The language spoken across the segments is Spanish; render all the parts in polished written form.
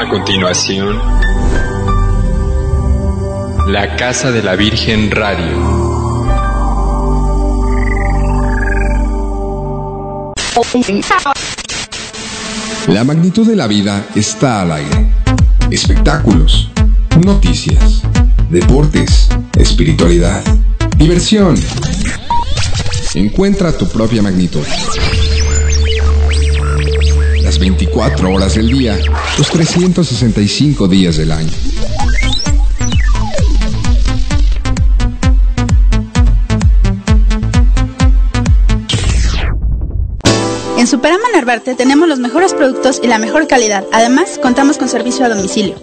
A continuación, La Casa de la Virgen Radio. La magnitud de la vida está al aire. Espectáculos, noticias, deportes, espiritualidad, diversión. Encuentra tu propia magnitud. Las 24 horas del día, los 365 días del año. En Superama Narvarte tenemos los mejores productos y la mejor calidad. Además, contamos con servicio a domicilio.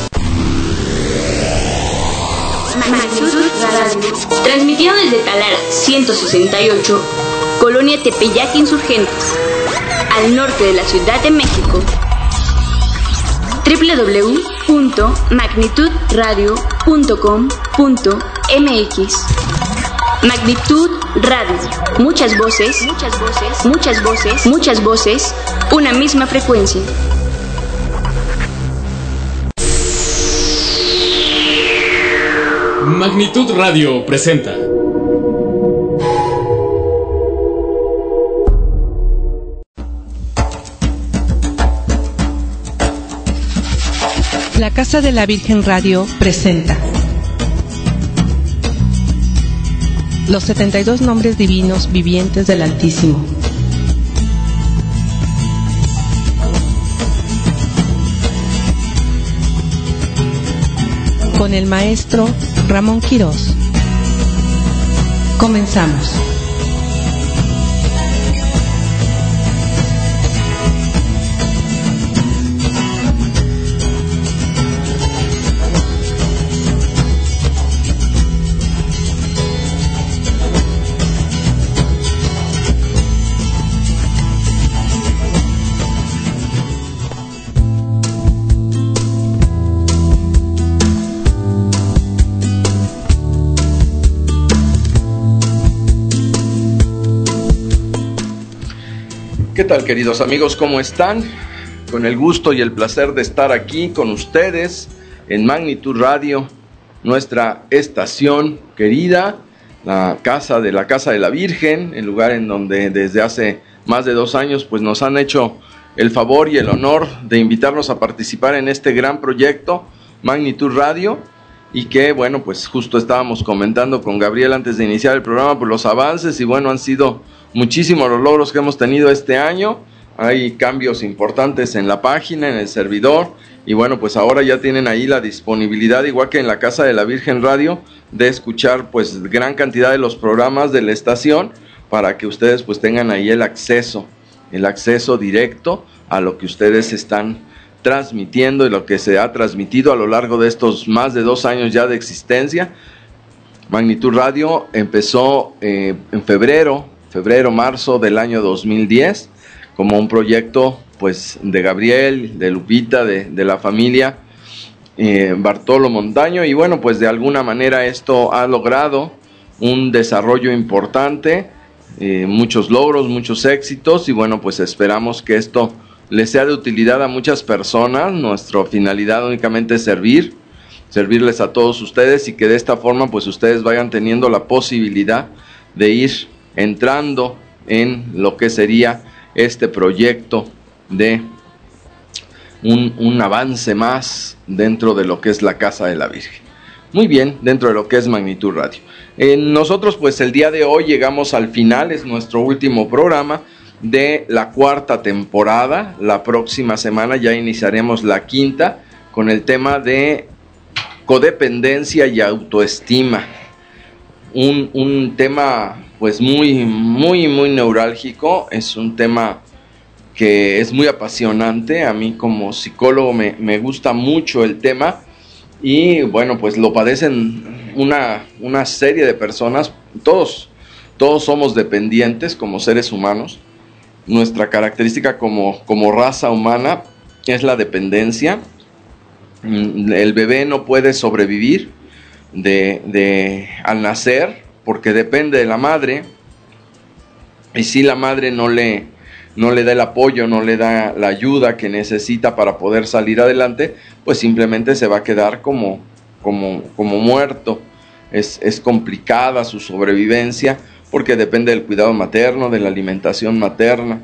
Transmitido desde Talara 168, Colonia Tepeyac Insurgentes, al norte de la Ciudad de México. www.magnitudradio.com.mx. Magnitud Radio. Muchas voces, muchas voces, muchas voces, muchas voces, una misma frecuencia. Magnitud Radio presenta La Casa de la Virgen Radio presenta los 72 nombres divinos vivientes del Altísimo. Con el maestro Ramón Quirós. Comenzamos. ¿Qué tal, queridos amigos? ¿Cómo están? Con el gusto y el placer de estar aquí con ustedes en Magnitud Radio, nuestra estación querida, la Casa de la Virgen, el lugar en donde desde hace más de 2 años pues nos han hecho el favor y el honor de invitarnos a participar en este gran proyecto, Magnitud Radio, y que bueno, pues justo estábamos comentando con Gabriel antes de iniciar el programa por los avances, y bueno, han sido muchísimos los logros que hemos tenido este año. Hay cambios importantes en la página, en el servidor, y bueno, pues ahora ya tienen ahí la disponibilidad, igual que en la Casa de la Virgen Radio, de escuchar pues gran cantidad de los programas de la estación, para que ustedes pues tengan ahí el acceso directo a lo que ustedes están transmitiendo y lo que se ha transmitido a lo largo de estos más de 2 años ya de existencia. Magnitud Radio empezó en febrero-marzo del año 2010 como un proyecto pues de Gabriel, de Lupita, de la familia Bartolo Montaño, y bueno, pues de alguna manera esto ha logrado un desarrollo importante, muchos logros, muchos éxitos, y bueno, pues esperamos que esto les sea de utilidad a muchas personas. Nuestra finalidad únicamente es servirles a todos ustedes, y que de esta forma pues ustedes vayan teniendo la posibilidad de ir entrando en lo que sería este proyecto de un avance más dentro de lo que es la Casa de la Virgen. Muy bien, dentro de lo que es Magnitud Radio. Nosotros pues el día de hoy llegamos al final, es nuestro último programa de la 4ª temporada. La próxima semana ya iniciaremos la 5ª con el tema de codependencia y autoestima. Un tema pues muy neurálgico, es un tema que es muy apasionante. A mí como psicólogo me gusta mucho el tema, y bueno, pues lo padecen una serie de personas. Todos somos dependientes como seres humanos. Nuestra característica como raza humana es la dependencia. El bebé no puede sobrevivir al nacer porque depende de la madre, y si la madre no le no le da el apoyo, no le da la ayuda que necesita para poder salir adelante, pues simplemente se va a quedar como muerto. Es complicada su sobrevivencia porque depende del cuidado materno, de la alimentación materna.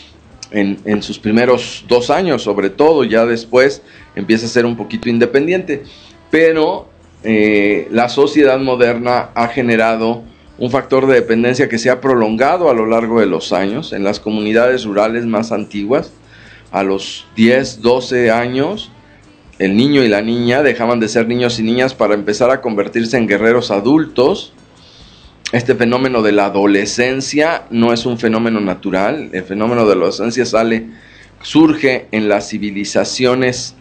En sus primeros 2 años sobre todo, ya después empieza a ser un poquito independiente, pero la sociedad moderna ha generado un factor de dependencia que se ha prolongado a lo largo de los años. En las comunidades rurales más antiguas, a los 10, 12 años, el niño y la niña dejaban de ser niños y niñas para empezar a convertirse en guerreros adultos. Este fenómeno de la adolescencia no es un fenómeno natural. El fenómeno de la adolescencia surge en las civilizaciones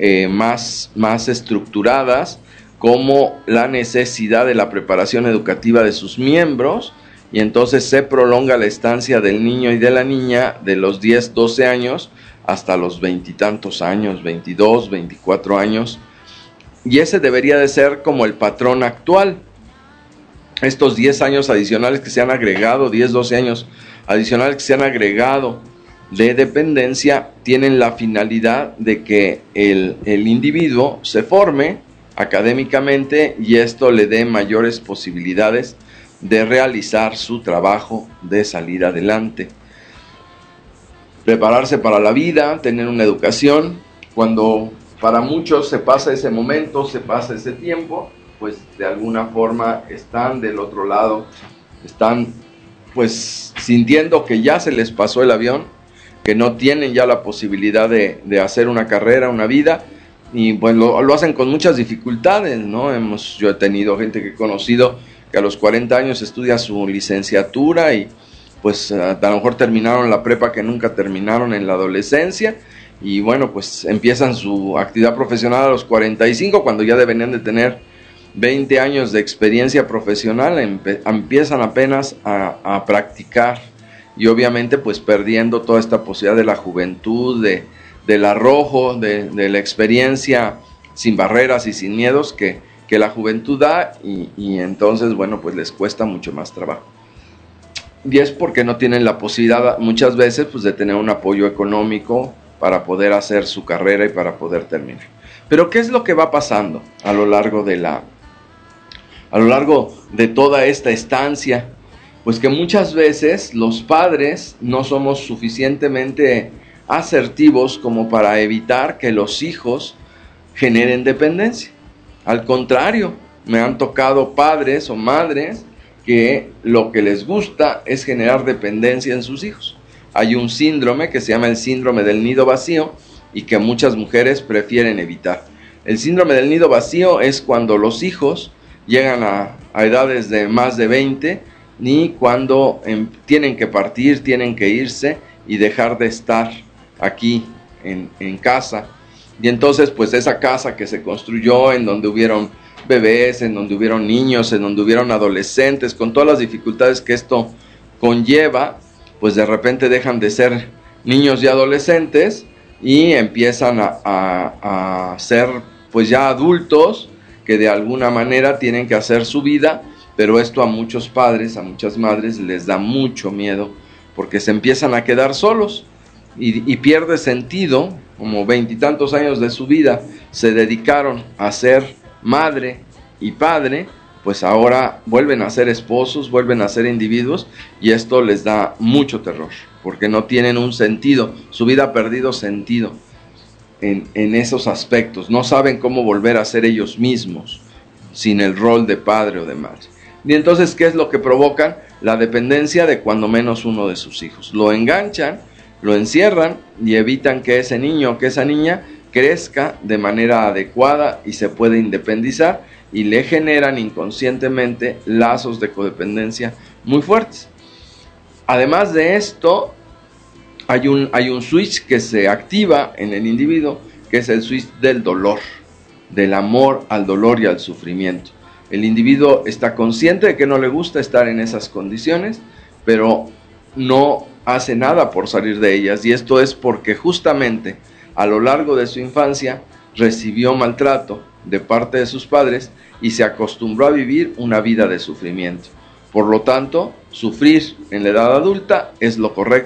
más estructuradas, como la necesidad de la preparación educativa de sus miembros, y entonces se prolonga la estancia del niño y de la niña de los 10, 12 años hasta los 20 y tantos años, 22, 24 años, y ese debería de ser como el patrón actual. Estos 10 años adicionales que se han agregado, 10, 12 años adicionales que se han agregado de dependencia, tienen la finalidad de que el individuo se forme académicamente y esto le dé mayores posibilidades de realizar su trabajo, de salir adelante, prepararse para la vida, tener una educación. Cuando para muchos se pasa ese momento, se pasa ese tiempo, pues de alguna forma están del otro lado, están pues sintiendo que ya se les pasó el avión, que no tienen ya la posibilidad de hacer una carrera, una vida, y pues lo hacen con muchas dificultades, ¿no? Yo he tenido gente que he conocido que a los 40 años estudia su licenciatura y pues a lo mejor terminaron la prepa que nunca terminaron en la adolescencia, y bueno, pues empiezan su actividad profesional a los 45, cuando ya deberían de tener 20 años de experiencia profesional, empiezan apenas a practicar, y obviamente pues perdiendo toda esta posibilidad de la juventud, del arrojo, de la experiencia sin barreras y sin miedos que la juventud da, y entonces bueno, pues les cuesta mucho más trabajo. Y es porque no tienen la posibilidad muchas veces pues de tener un apoyo económico para poder hacer su carrera y para poder terminar. Pero ¿qué es lo que va pasando a lo largo de toda esta estancia? Pues que muchas veces los padres no somos suficientemente asertivos como para evitar que los hijos generen dependencia. Al contrario, me han tocado padres o madres que lo que les gusta es generar dependencia en sus hijos. Hay un síndrome que se llama el síndrome del nido vacío y que muchas mujeres prefieren evitar. El síndrome del nido vacío es cuando los hijos llegan a edades de más de 20, ni cuando tienen que partir, tienen que irse y dejar de estar aquí en casa. Y entonces pues esa casa que se construyó en donde hubieron bebés, en donde hubieron niños, en donde hubieron adolescentes, con todas las dificultades que esto conlleva, pues de repente dejan de ser niños y adolescentes y empiezan a ser pues ya adultos que de alguna manera tienen que hacer su vida, pero esto a muchos padres, a muchas madres les da mucho miedo porque se empiezan a quedar solos y pierde sentido. Como 20 y tantos años de su vida se dedicaron a ser madre y padre, pues ahora vuelven a ser esposos, vuelven a ser individuos, y esto les da mucho terror, porque no tienen un sentido, su vida ha perdido sentido en esos aspectos, no saben cómo volver a ser ellos mismos sin el rol de padre o de madre. Y entonces, ¿qué es lo que provocan? La dependencia de cuando menos uno de sus hijos. Lo enganchan, lo encierran y evitan que ese niño o que esa niña crezca de manera adecuada y se pueda independizar, y le generan inconscientemente lazos de codependencia muy fuertes. Además de esto, hay un switch que se activa en el individuo, que es el switch del dolor, del amor al dolor y al sufrimiento. El individuo está consciente de que no le gusta estar en esas condiciones, pero no hace nada por salir de ellas, y esto es porque justamente a lo largo de su infancia recibió maltrato de parte de sus padres y se acostumbró a vivir una vida de sufrimiento. Por lo tanto, sufrir en la edad adulta es lo correcto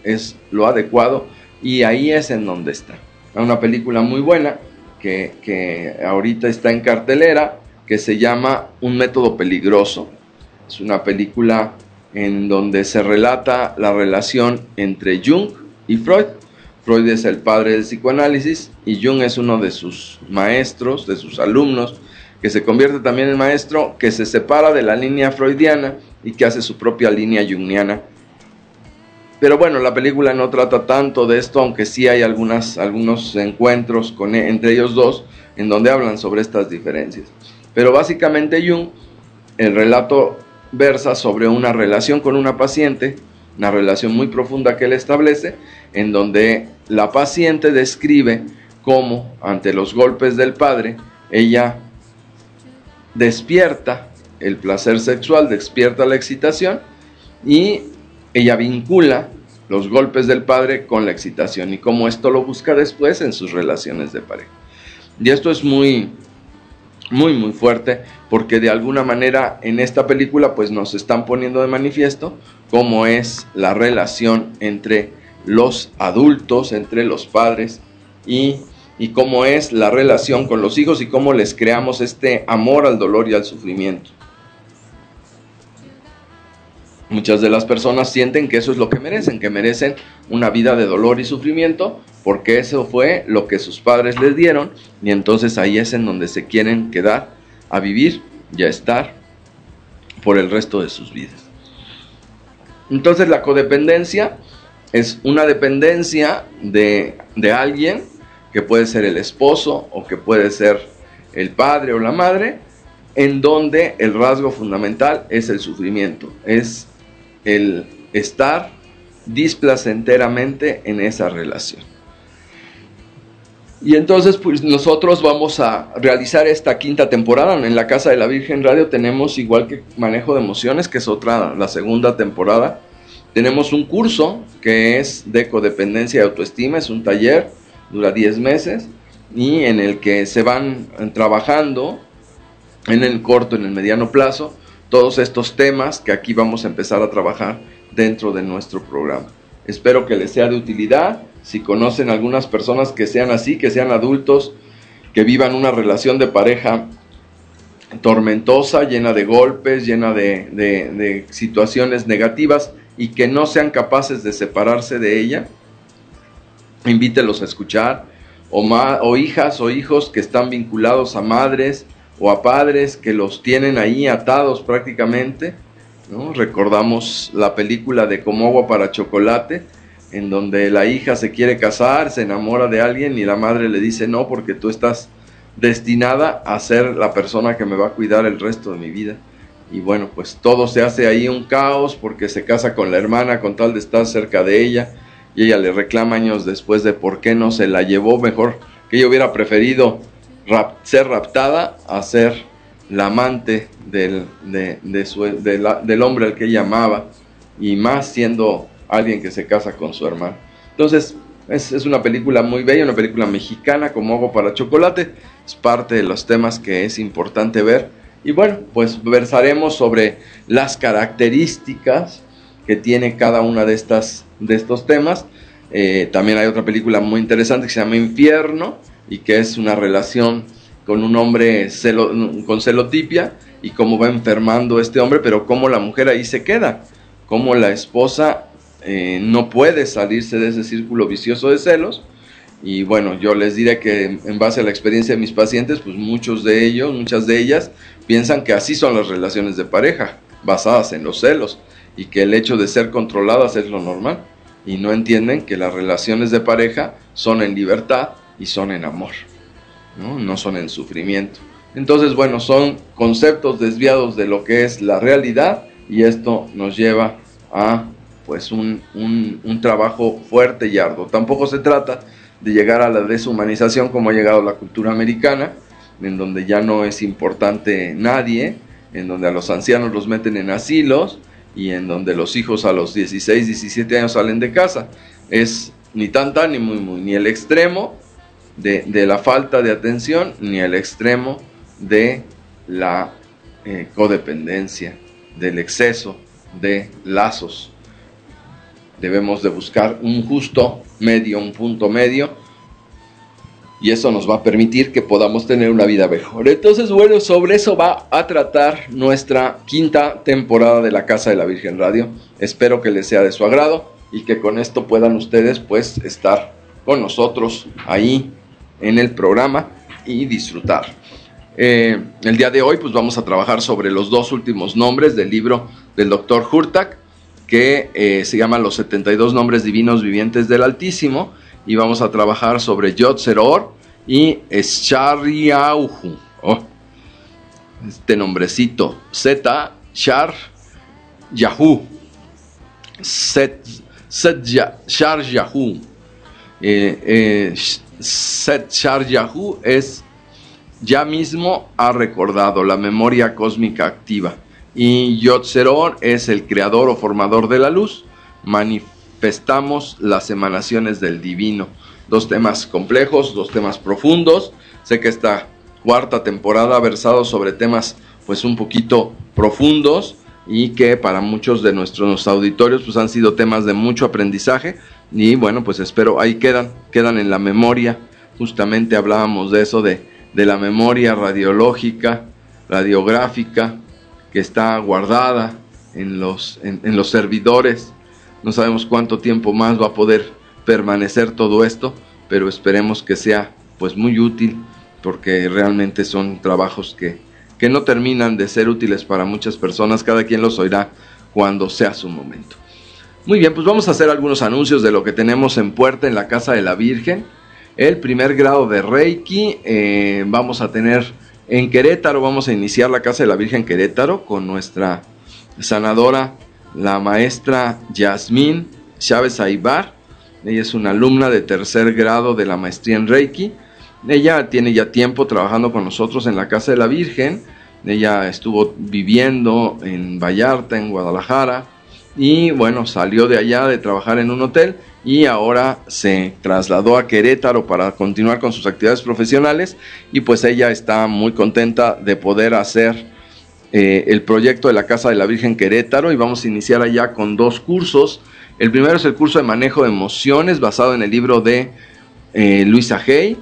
es lo adecuado, y ahí es en donde está. Una película muy buena que ahorita está en cartelera, que se llama Un método peligroso. Es una película en donde se relata la relación entre Jung y Freud. Freud es el padre del psicoanálisis y Jung es uno de sus maestros, de sus alumnos, que se convierte también en maestro, que se separa de la línea freudiana y que hace su propia línea jungiana. Pero bueno, la película no trata tanto de esto, aunque sí hay algunos encuentros entre ellos dos en donde hablan sobre estas diferencias. Pero básicamente Jung, el relato versa sobre una relación con una paciente, una relación muy profunda que él establece, en donde la paciente describe cómo ante los golpes del padre, ella despierta el placer sexual, despierta la excitación, y ella vincula los golpes del padre con la excitación, y cómo esto lo busca después en sus relaciones de pareja. Y esto es muy fuerte, porque de alguna manera en esta película pues nos están poniendo de manifiesto cómo es la relación entre los adultos, entre los padres, y cómo es la relación con los hijos, y cómo les creamos este amor al dolor y al sufrimiento. Muchas de las personas sienten que eso es lo que merecen una vida de dolor y sufrimiento, porque eso fue lo que sus padres les dieron, y entonces ahí es en donde se quieren quedar a vivir y a estar por el resto de sus vidas. Entonces la codependencia es una dependencia de alguien, que puede ser el esposo o que puede ser el padre o la madre, en donde el rasgo fundamental es el sufrimiento, es el estar displacenteramente en esa relación. Y entonces pues nosotros vamos a realizar esta quinta temporada. En la Casa de la Virgen Radio tenemos, igual que Manejo de Emociones, que es la segunda temporada, tenemos un curso que es de codependencia y autoestima. Es un taller, dura 10 meses, y en el que se van trabajando en el corto, en el mediano plazo, todos estos temas que aquí vamos a empezar a trabajar dentro de nuestro programa. Espero que les sea de utilidad. Si conocen algunas personas que sean así, que sean adultos, que vivan una relación de pareja tormentosa, llena de golpes, llena de situaciones negativas, y que no sean capaces de separarse de ella, invítelos a escuchar, o hijas o hijos que están vinculados a madres o a padres que los tienen ahí atados prácticamente, ¿no? Recordamos la película de Como agua para chocolate, en donde la hija se quiere casar, se enamora de alguien y la madre le dice no, porque tú estás destinada a ser la persona que me va a cuidar el resto de mi vida. Y bueno, pues todo se hace ahí un caos, porque se casa con la hermana con tal de estar cerca de ella, y ella le reclama años después de por qué no se la llevó, mejor que ella hubiera preferido ser raptada a ser la amante del hombre al que ella amaba, y más siendo alguien que se casa con su hermano. Entonces es una película muy bella, una película mexicana, Como agua para chocolate. Es parte de los temas que es importante ver. Y bueno, pues versaremos sobre las características que tiene cada una de estos temas. También hay otra película muy interesante que se llama Infierno, y que es una relación con un hombre con celotipia, y cómo va enfermando este hombre, pero cómo la mujer ahí se queda, cómo la esposa no puede salirse de ese círculo vicioso de celos. Y bueno, yo les diré que en base a la experiencia de mis pacientes, pues muchas de ellas piensan que así son las relaciones de pareja, basadas en los celos, y que el hecho de ser controladas es lo normal, y no entienden que las relaciones de pareja son en libertad y son en amor, no son en sufrimiento. Entonces, bueno, son conceptos desviados de lo que es la realidad, y esto nos lleva a pues un trabajo fuerte y arduo. Tampoco se trata de llegar a la deshumanización como ha llegado la cultura americana, en donde ya no es importante nadie, en donde a los ancianos los meten en asilos, y en donde los hijos a los 16, 17 años salen de casa. Es ni tanta ni muy, ni el extremo de la falta de atención, ni el extremo de la codependencia, del exceso de lazos debemos de buscar un justo medio, un punto medio, y eso nos va a permitir que podamos tener una vida mejor. Entonces, bueno, sobre eso va a tratar nuestra quinta temporada de la Casa de la Virgen Radio. Espero que les sea de su agrado y que con esto puedan ustedes pues estar con nosotros ahí en el programa y disfrutar. El día de hoy pues vamos a trabajar sobre los dos últimos nombres del libro del Dr. Hurtak, que se llama Los 72 Nombres Divinos Vivientes del Altísimo, y vamos a trabajar sobre Yod Seror y Shar-Yahu. Este nombrecito, Set Shar-Yahu. Shar-Yahu. Set Shar-Yahu es ya mismo ha recordado, la memoria cósmica activa. Y Yod Seror es el creador o formador de la luz. Manifestamos las emanaciones del divino. Dos temas complejos, dos temas profundos. Sé que esta cuarta temporada ha versado sobre temas pues un poquito profundos, y que para muchos de nuestros auditorios pues han sido temas de mucho aprendizaje, y bueno, pues espero ahí quedan en la memoria. Justamente hablábamos de eso, de la memoria radiológica, radiográfica, que está guardada en los servidores. No sabemos cuánto tiempo más va a poder permanecer todo esto, pero esperemos que sea pues muy útil, porque realmente son trabajos que no terminan de ser útiles para muchas personas. Cada quien los oirá cuando sea su momento. Muy bien, pues vamos a hacer algunos anuncios de lo que tenemos en puerta en la Casa de la Virgen. El primer grado de Reiki vamos a tener en Querétaro. Vamos a iniciar la Casa de la Virgen Querétaro con nuestra sanadora, la maestra Yasmín Chávez Aybar. Ella es una alumna de tercer grado de la maestría en Reiki. Ella tiene ya tiempo trabajando con nosotros en la Casa de la Virgen. Ella estuvo viviendo en Vallarta, en Guadalajara, y bueno, salió de allá de trabajar en un hotel y ahora se trasladó a Querétaro para continuar con sus actividades profesionales, y pues ella está muy contenta de poder hacer el proyecto de la Casa de la Virgen Querétaro, y vamos a iniciar allá con dos cursos. El primero es el curso de manejo de emociones, basado en el libro de Luisa Hay.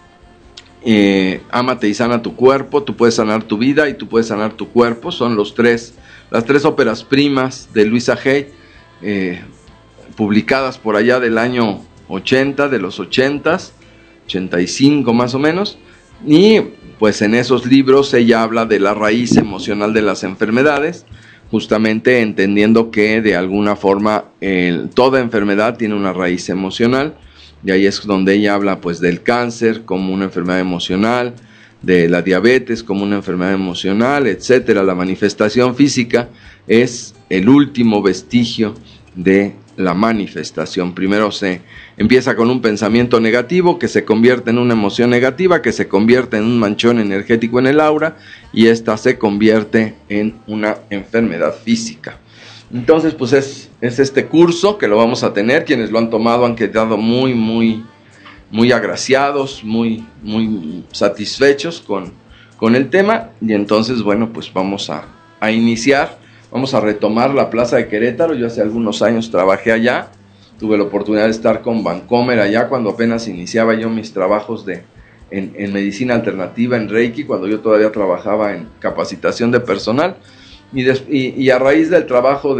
Ámate y sana tu cuerpo. Tú puedes sanar tu vida y tú puedes sanar tu cuerpo. Son las tres óperas primas de Luisa Hay, publicadas por allá del año 80, de los 80s, 85 más o menos. Y pues en esos libros ella habla de la raíz emocional de las enfermedades, justamente entendiendo que de alguna forma toda enfermedad tiene una raíz emocional, y ahí es donde ella habla pues del cáncer como una enfermedad emocional, de la diabetes como una enfermedad emocional, etcétera. La manifestación física es el último vestigio de la manifestación. Primero se empieza con un pensamiento negativo que se convierte en una emoción negativa, que se convierte en un manchón energético en el aura, y esta se convierte en una enfermedad física. Entonces pues es este curso que lo vamos a tener. Quienes lo han tomado han quedado muy agraciados, muy satisfechos con el tema, y entonces bueno, pues vamos a iniciar. Vamos a retomar la Plaza de Querétaro. Yo hace algunos años trabajé allá. Tuve la oportunidad de estar con Vancomer allá cuando apenas iniciaba yo mis trabajos en medicina alternativa, en Reiki, cuando yo todavía trabajaba en capacitación de personal. Y a raíz del trabajo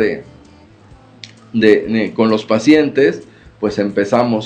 con los pacientes, pues empezamos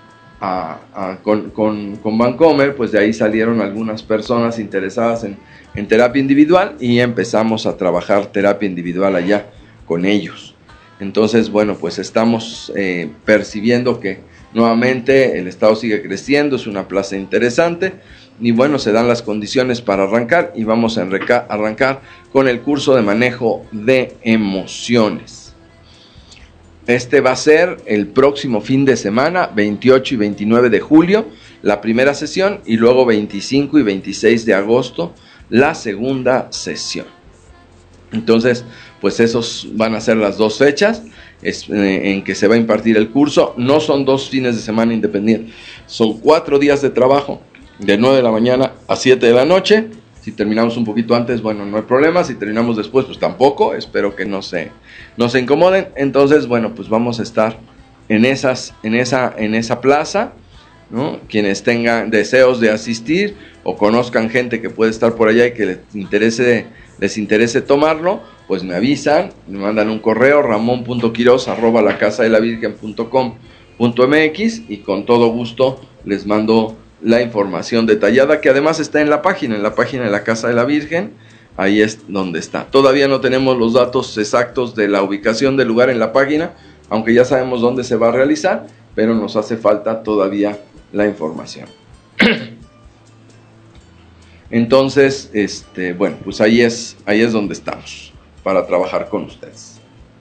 con Vancomer, pues de ahí salieron algunas personas interesadas en terapia individual, y empezamos a trabajar terapia individual allá con ellos. Entonces bueno, pues estamos percibiendo que nuevamente el estado sigue creciendo, es una plaza interesante, y bueno, se dan las condiciones para arrancar, y vamos a arrancar con el curso de manejo de emociones. Este va a ser el próximo fin de semana, 28 y 29 de julio, la primera sesión, y luego 25 y 26 de agosto, la segunda sesión. Entonces, pues esos van a ser las dos fechas en que se va a impartir el curso. No son 2 fines de semana independientes, son 4 días de trabajo, de 9 de la mañana a 7 de la noche. Si terminamos un poquito antes, bueno, no hay problema. Si terminamos después, pues tampoco. Espero que no se incomoden. Entonces, bueno, pues vamos a estar en esa plaza, ¿no? Quienes tengan deseos de asistir o conozcan gente que puede estar por allá y que les interese tomarlo, pues me avisan, me mandan un correo, ramon.quiroz@lacasadelavirgen.com.mx, y con todo gusto les mando la información detallada, que además está en la página de la Casa de la Virgen. Ahí es donde está. Todavía no tenemos los datos exactos de la ubicación del lugar en la página, aunque ya sabemos dónde se va a realizar, pero nos hace falta todavía la información. Entonces, bueno, pues ahí es donde estamos para trabajar con ustedes.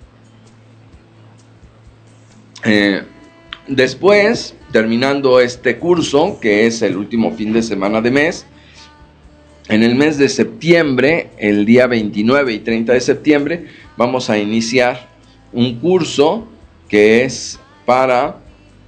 Después, terminando este curso, que es el último fin de semana de mes, en el mes de septiembre, el día 29 y 30 de septiembre, vamos a iniciar un curso que es para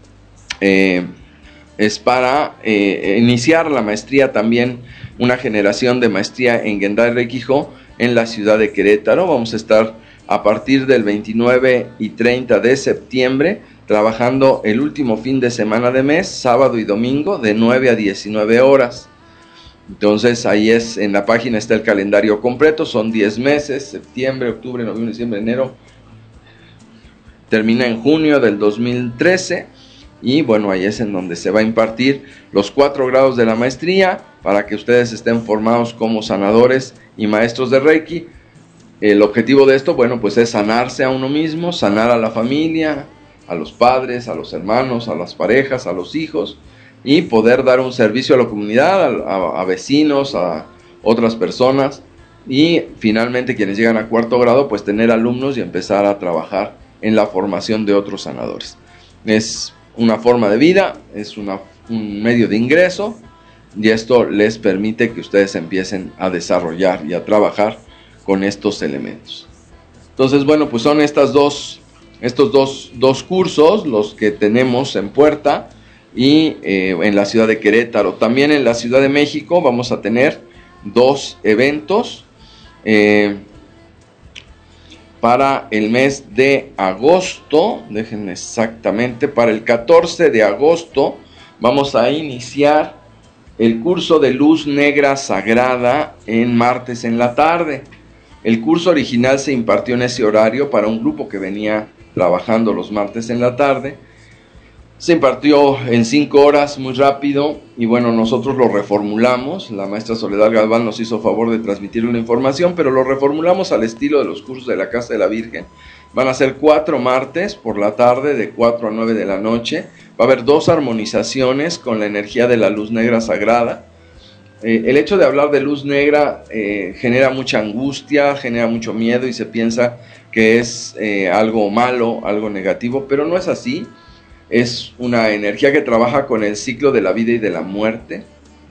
iniciar la maestría, también una generación de maestría en Gendai Rekijo en la ciudad de Querétaro. Vamos a estar a partir del 29 y 30 de septiembre trabajando el último fin de semana de mes, sábado y domingo, de 9 a 19 horas. Entonces ahí en la página está el calendario completo, son 10 meses, septiembre, octubre, noviembre, diciembre, enero, termina en junio del 2013, y bueno, ahí es en donde se va a impartir los 4 grados de la maestría, para que ustedes estén formados como sanadores y maestros de Reiki. El objetivo de esto, bueno, pues es sanarse a uno mismo, sanar a la familia, a los padres, a los hermanos, a las parejas, a los hijos, y poder dar un servicio a la comunidad, a vecinos, a otras personas, y finalmente quienes llegan a 4º grado, pues tener alumnos y empezar a trabajar en la formación de otros sanadores. Es una forma de vida, es un medio de ingreso, y esto les permite que ustedes empiecen a desarrollar y a trabajar con estos elementos. Entonces, bueno, pues son estos dos cursos los que tenemos en puerta, y en la ciudad de Querétaro. También en la Ciudad de México vamos a tener 2 eventos para el mes de agosto. Déjenme exactamente, para el 14 de agosto vamos a iniciar el curso de Luz Negra Sagrada en martes en la tarde. El curso original se impartió en ese horario para un grupo que venía trabajando los martes en la tarde. Se impartió en 5 horas, muy rápido, y bueno, nosotros lo reformulamos. La maestra Soledad Galván nos hizo favor de transmitir una información, pero lo reformulamos al estilo de los cursos de la Casa de la Virgen. Van a ser 4 martes por la tarde, de 4 a 9 de la noche. Va a haber 2 armonizaciones con la energía de la luz negra sagrada. El hecho de hablar de luz negra genera mucha angustia, genera mucho miedo, y se piensa que es algo malo, algo negativo, pero no es así. Es una energía que trabaja con el ciclo de la vida y de la muerte.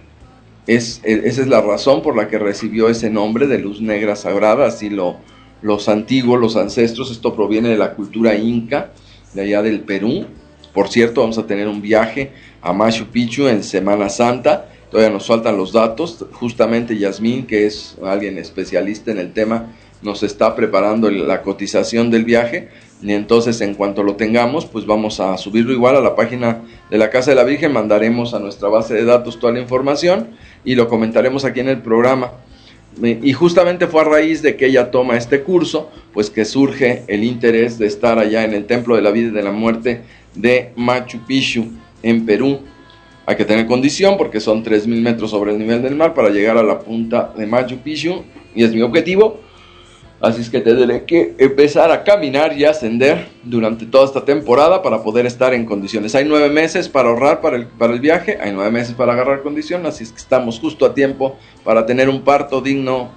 Esa es la razón por la que recibió ese nombre de luz negra sagrada. Así los antiguos, los ancestros, esto proviene de la cultura inca, de allá del Perú. Por cierto, vamos a tener un viaje a Machu Picchu en Semana Santa. Todavía nos faltan los datos. Justamente Yasmín, que es alguien especialista en el tema, nos está preparando la cotización del viaje, y entonces en cuanto lo tengamos, pues vamos a subirlo igual a la página de la Casa de la Virgen. Mandaremos a nuestra base de datos toda la información y lo comentaremos aquí en el programa. Y justamente fue a raíz de que ella toma este curso, pues que surge el interés de estar allá en el Templo de la Vida y de la Muerte de Machu Picchu, en Perú. Hay que tener condición porque son 3,000 metros sobre el nivel del mar para llegar a la punta de Machu Picchu, y es mi objetivo. Así es que tendré que empezar a caminar y ascender durante toda esta temporada para poder estar en condiciones. Hay 9 meses para ahorrar para el viaje, hay 9 meses para agarrar condición, así es que estamos justo a tiempo para tener un parto digno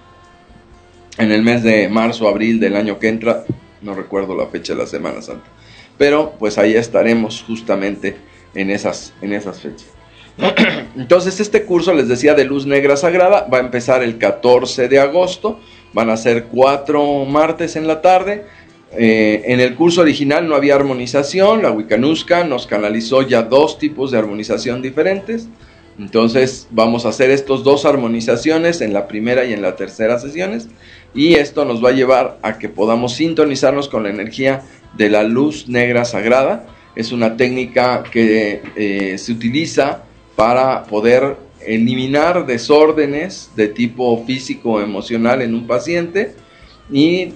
en el mes de marzo, abril del año que entra. No recuerdo la fecha de la Semana Santa, pero pues ahí estaremos justamente en esas fechas. Entonces este curso, les decía, de Luz Negra Sagrada, va a empezar el 14 de agosto. Van a ser 4 martes en la tarde. En el curso original no había armonización. La Wiccanuska nos canalizó ya 2 tipos de armonización diferentes. Entonces vamos a hacer estos 2 armonizaciones en la primera y en la tercera sesiones, y esto nos va a llevar a que podamos sintonizarnos con la energía de la luz negra sagrada. Es una técnica que se utiliza para poder eliminar desórdenes de tipo físico o emocional en un paciente y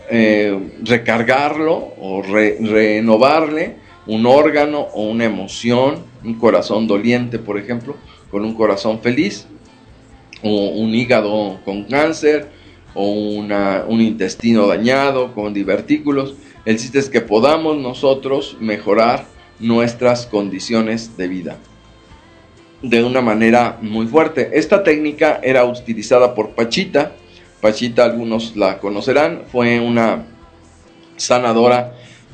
recargarlo o renovarle un órgano o una emoción, un corazón doliente, por ejemplo, con un corazón feliz, o un hígado con cáncer, o un intestino dañado con divertículos. El chiste es que podamos nosotros mejorar nuestras condiciones de vida de una manera muy fuerte. Esta técnica era utilizada por Pachita. Pachita, algunos la conocerán, fue una sanadora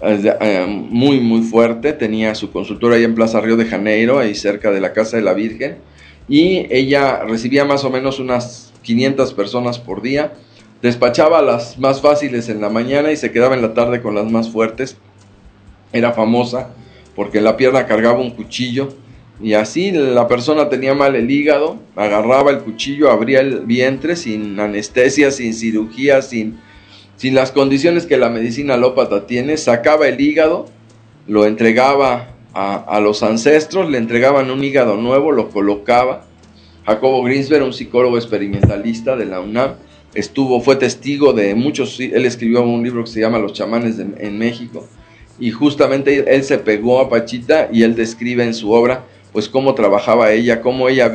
muy muy fuerte. Tenía su consultorio ahí en Plaza Río de Janeiro, ahí cerca de la Casa de la Virgen, y ella recibía más o menos unas 500 personas por día. Despachaba las más fáciles en la mañana y se quedaba en la tarde con las más fuertes. Era famosa porque en la pierna cargaba un cuchillo, y así la persona tenía mal el hígado, agarraba el cuchillo, abría el vientre sin anestesia, sin cirugía, sin las condiciones que la medicina alópata tiene, sacaba el hígado, lo entregaba a los ancestros, le entregaban un hígado nuevo, lo colocaba. Jacobo Grinsberg, un psicólogo experimentalista de la UNAM, fue testigo de muchos. Él escribió un libro que se llama Los chamanes en México, y justamente él se pegó a Pachita, y él describe en su obra pues cómo trabajaba ella, cómo él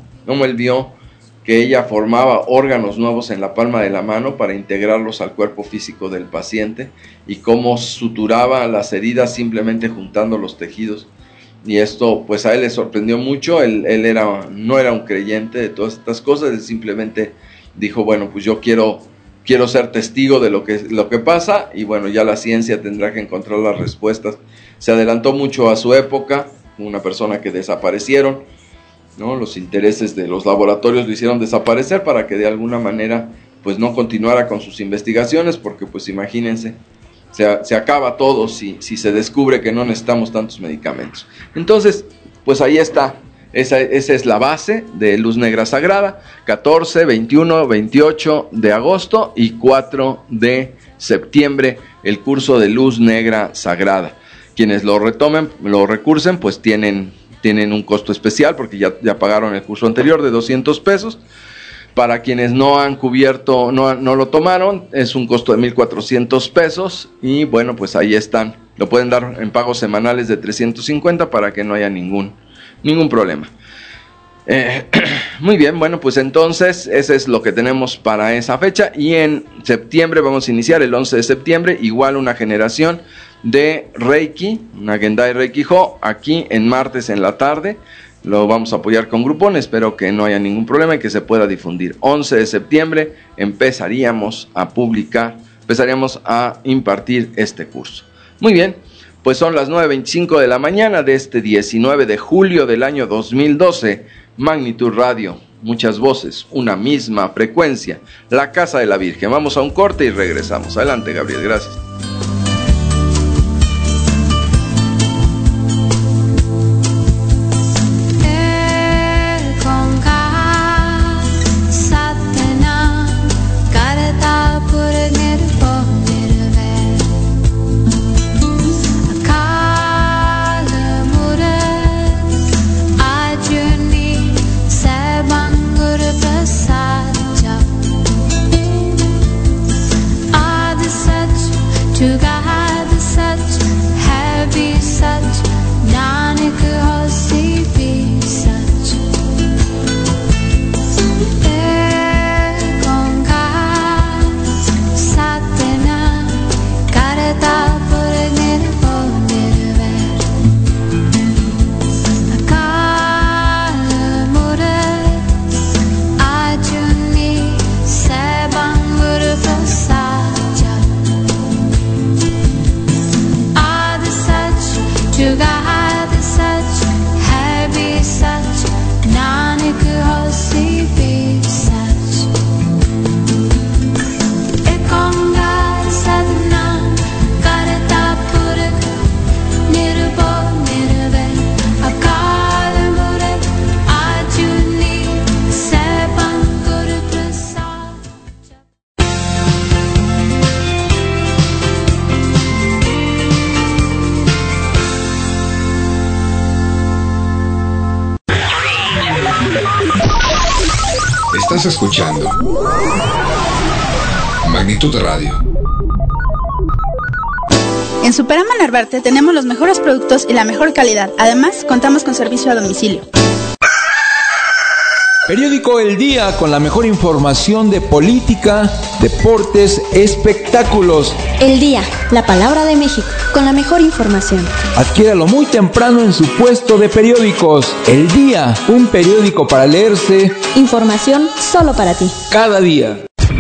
vio que ella formaba órganos nuevos en la palma de la mano para integrarlos al cuerpo físico del paciente, y cómo suturaba las heridas simplemente juntando los tejidos. Y esto pues a él le sorprendió mucho. Él no era un creyente de todas estas cosas. Él simplemente dijo, bueno, pues yo quiero ser testigo de lo que pasa, y bueno, ya la ciencia tendrá que encontrar las respuestas. Se adelantó mucho a su época, una persona que desaparecieron, ¿no? Los intereses de los laboratorios lo hicieron desaparecer para que de alguna manera pues no continuara con sus investigaciones, porque pues imagínense, se acaba todo si se descubre que no necesitamos tantos medicamentos. Entonces, pues ahí está. Esa es la base de Luz Negra Sagrada, 14, 21, 28 de agosto y 4 de septiembre, el curso de Luz Negra Sagrada. Quienes lo recursen, pues tienen un costo especial, porque ya pagaron el curso anterior de 200 pesos. Para quienes no han cubierto, no lo tomaron, es un costo de 1,400 pesos, y bueno, pues ahí están. Lo pueden dar en pagos semanales de 350 para que no haya ningún problema. Muy bien, bueno, pues entonces ese es lo que tenemos para esa fecha, y en septiembre vamos a iniciar el 11 de septiembre, igual una generación de Reiki, una Gendai Reiki Ho, aquí en martes en la tarde. Lo vamos a apoyar con grupón, espero que no haya ningún problema y que se pueda difundir. 11 de septiembre empezaríamos a impartir este curso. Muy bien, pues son las 9:25 de la mañana de este 19 de julio del año 2012. Magnitud Radio, muchas voces, una misma frecuencia, la Casa de la Virgen. Vamos a un corte y regresamos. Adelante, Gabriel, gracias. To Estás escuchando Magnitud Radio. En Superama Narvarte tenemos los mejores productos y la mejor calidad. Además, contamos con servicio a domicilio. Periódico El Día, con la mejor información de política, deportes, espectáculos. El Día, la palabra de México, con la mejor información. Adquiéralo muy temprano en su puesto de periódicos. El Día, un periódico para leerse. Información solo para ti. Cada día.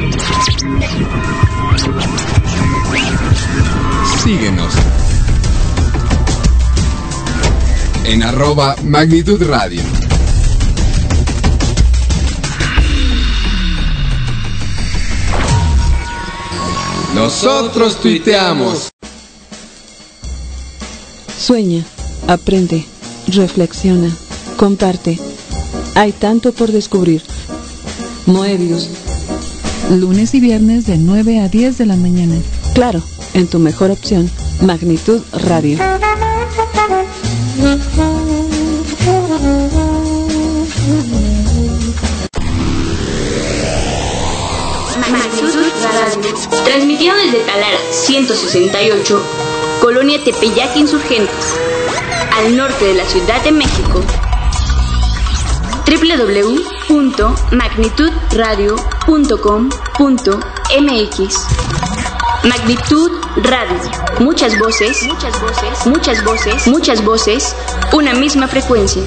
Síguenos en @Magnitud Radio. Nosotros tuiteamos. Sueña, aprende, reflexiona, comparte. Hay tanto por descubrir. Moebius. Lunes y viernes de 9 a 10 de la mañana. Claro, en tu mejor opción, Magnitud Radio. Magnitud Radio. Transmitido desde Talara 168, Colonia Tepeyac Insurgentes, al norte de la Ciudad de México. www.magnitudradio.com.mx. Magnitud Radio. Muchas voces, muchas voces, muchas voces, muchas voces, una misma frecuencia.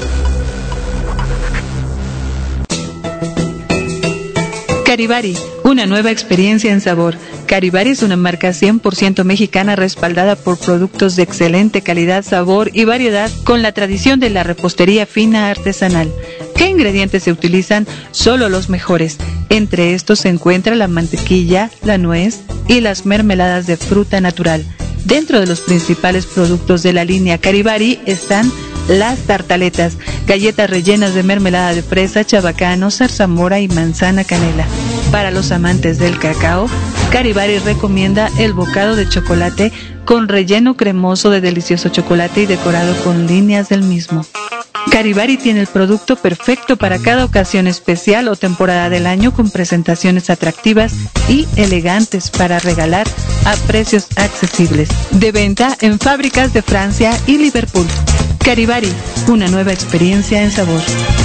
Caribari, una nueva experiencia en sabor. Caribari es una marca 100% mexicana respaldada por productos de excelente calidad, sabor y variedad con la tradición de la repostería fina artesanal. ¿Qué ingredientes se utilizan? Solo los mejores. Entre estos se encuentra la mantequilla, la nuez y las mermeladas de fruta natural. Dentro de los principales productos de la línea Caribari están las tartaletas, galletas rellenas de mermelada de fresa, chabacano, zarzamora y manzana canela. Para los amantes del cacao, Caribari recomienda el bocado de chocolate con relleno cremoso de delicioso chocolate y decorado con líneas del mismo. Caribari tiene el producto perfecto para cada ocasión especial o temporada del año, con presentaciones atractivas y elegantes para regalar a precios accesibles. De venta en fábricas de Francia y Liverpool. Caribari, una nueva experiencia en sabor.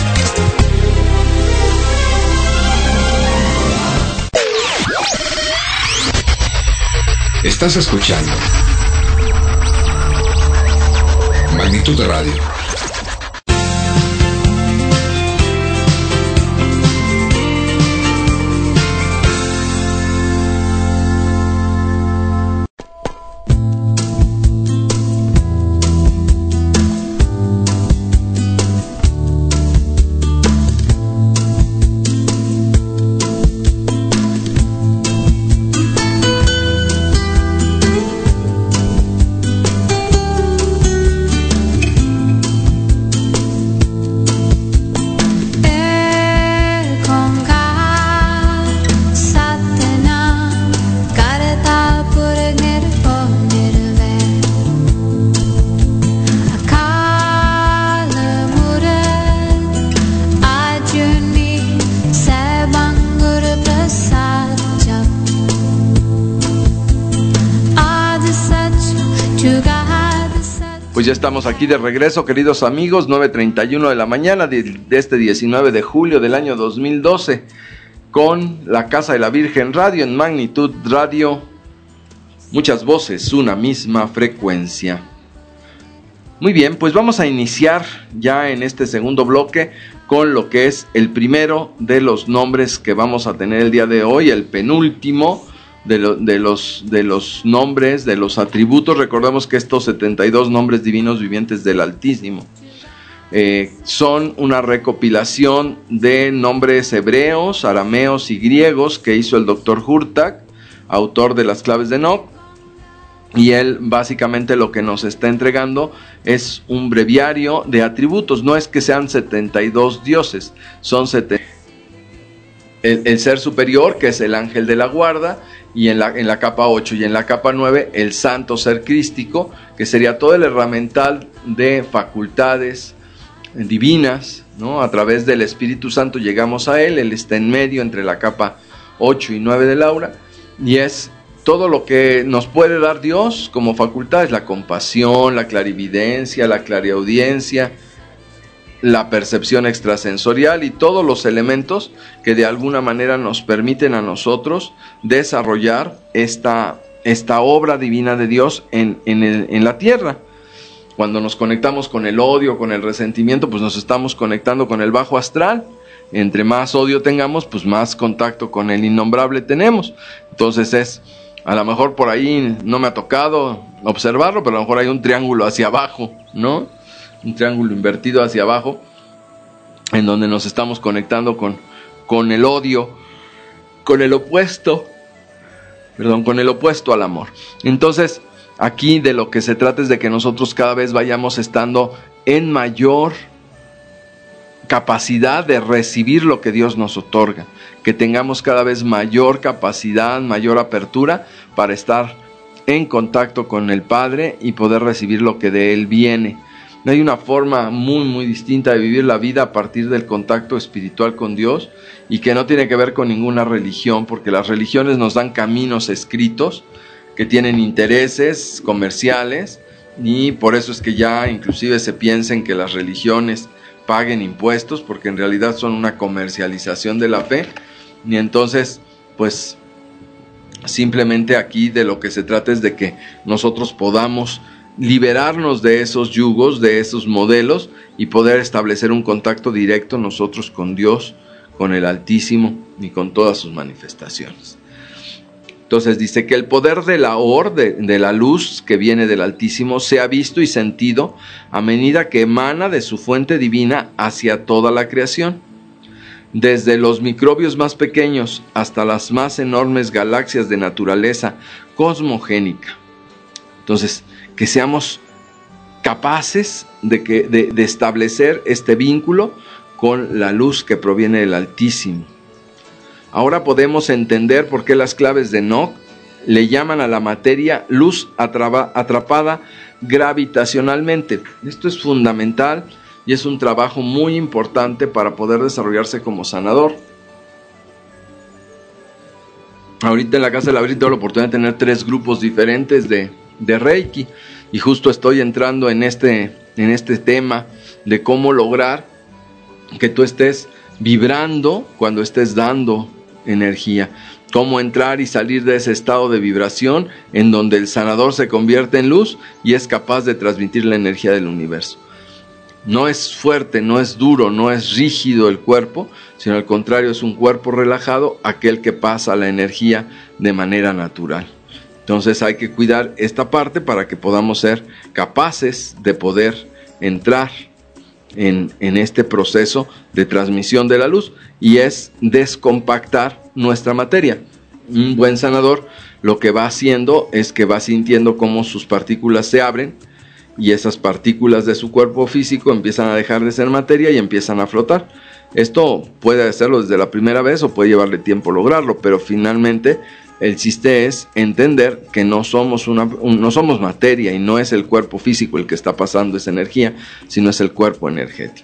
Estás escuchando Magnitud Radio. Pues ya estamos aquí de regreso, queridos amigos, 9:31 de la mañana de este 19 de julio del año 2012, con la Casa de la Virgen Radio en Magnitud Radio. Muchas voces, una misma frecuencia. Muy bien, pues vamos a iniciar ya en este segundo bloque con lo que es el primero de los nombres que vamos a tener el día de hoy, el penúltimo de los nombres, de los atributos. Recordemos que estos 72 nombres divinos vivientes del Altísimo son una recopilación de nombres hebreos, arameos y griegos que hizo el Dr. Hurtak, autor de las claves de Enoch, y él básicamente lo que nos está entregando es un breviario de atributos. No es que sean 72 dioses, son el ser superior, que es el ángel de la guarda, y en la capa 8 y en la capa 9 el santo ser crístico, que sería todo el herramental de facultades divinas, ¿no? A través del Espíritu Santo llegamos a Él. Él está en medio entre la capa 8 y 9 del aura, y es todo lo que nos puede dar Dios como facultades: la compasión, la clarividencia, la clariaudiencia, la percepción extrasensorial y todos los elementos que de alguna manera nos permiten a nosotros desarrollar esta obra divina de Dios en la tierra. Cuando nos conectamos con el odio, con el resentimiento, pues nos estamos conectando con el bajo astral. Entre más odio tengamos, pues más contacto con el innombrable tenemos. Entonces a lo mejor por ahí no me ha tocado observarlo, pero a lo mejor hay un triángulo hacia abajo, ¿no? Un triángulo invertido hacia abajo, en donde nos estamos conectando con el odio, con el opuesto al amor. Entonces, aquí de lo que se trata es de que nosotros cada vez vayamos estando en mayor capacidad de recibir lo que Dios nos otorga, que tengamos cada vez mayor capacidad, mayor apertura para estar en contacto con el Padre y poder recibir lo que de Él viene. Hay una forma muy muy distinta de vivir la vida a partir del contacto espiritual con Dios, y que no tiene que ver con ninguna religión, porque las religiones nos dan caminos escritos que tienen intereses comerciales, y por eso es que ya inclusive se piensa en que las religiones paguen impuestos, porque en realidad son una comercialización de la fe. Y entonces pues simplemente aquí de lo que se trata es de que nosotros podamos liberarnos de esos yugos, de esos modelos, y poder establecer un contacto directo nosotros con Dios, con el Altísimo y con todas sus manifestaciones. Entonces dice que el poder de la de la luz que viene del Altísimo se ha visto y sentido a medida que emana de su fuente divina hacia toda la creación, desde los microbios más pequeños hasta las más enormes galaxias de naturaleza cosmogénica. Entonces, que seamos capaces de establecer este vínculo con la luz que proviene del Altísimo. Ahora podemos entender por qué las claves de Enoch le llaman a la materia luz atrapada gravitacionalmente. Esto es fundamental y es un trabajo muy importante para poder desarrollarse como sanador. Ahorita en la Casa de la Virgen tengo la oportunidad de tener 3 grupos diferentes de Reiki, y justo estoy entrando en este tema de cómo lograr que tú estés vibrando cuando estés dando energía, cómo entrar y salir de ese estado de vibración en donde el sanador se convierte en luz y es capaz de transmitir la energía del universo. No es fuerte, no es duro, no es rígido el cuerpo, sino al contrario, es un cuerpo relajado, aquel que pasa la energía de manera natural. Entonces hay que cuidar esta parte para que podamos ser capaces de poder entrar en este proceso de transmisión de la luz, y es descompactar nuestra materia. Un buen sanador lo que va haciendo es que va sintiendo cómo sus partículas se abren, y esas partículas de su cuerpo físico empiezan a dejar de ser materia y empiezan a flotar. Esto puede hacerlo desde la primera vez o puede llevarle tiempo lograrlo, pero finalmente el chiste es entender que no somos materia, y no es el cuerpo físico el que está pasando esa energía, sino es el cuerpo energético.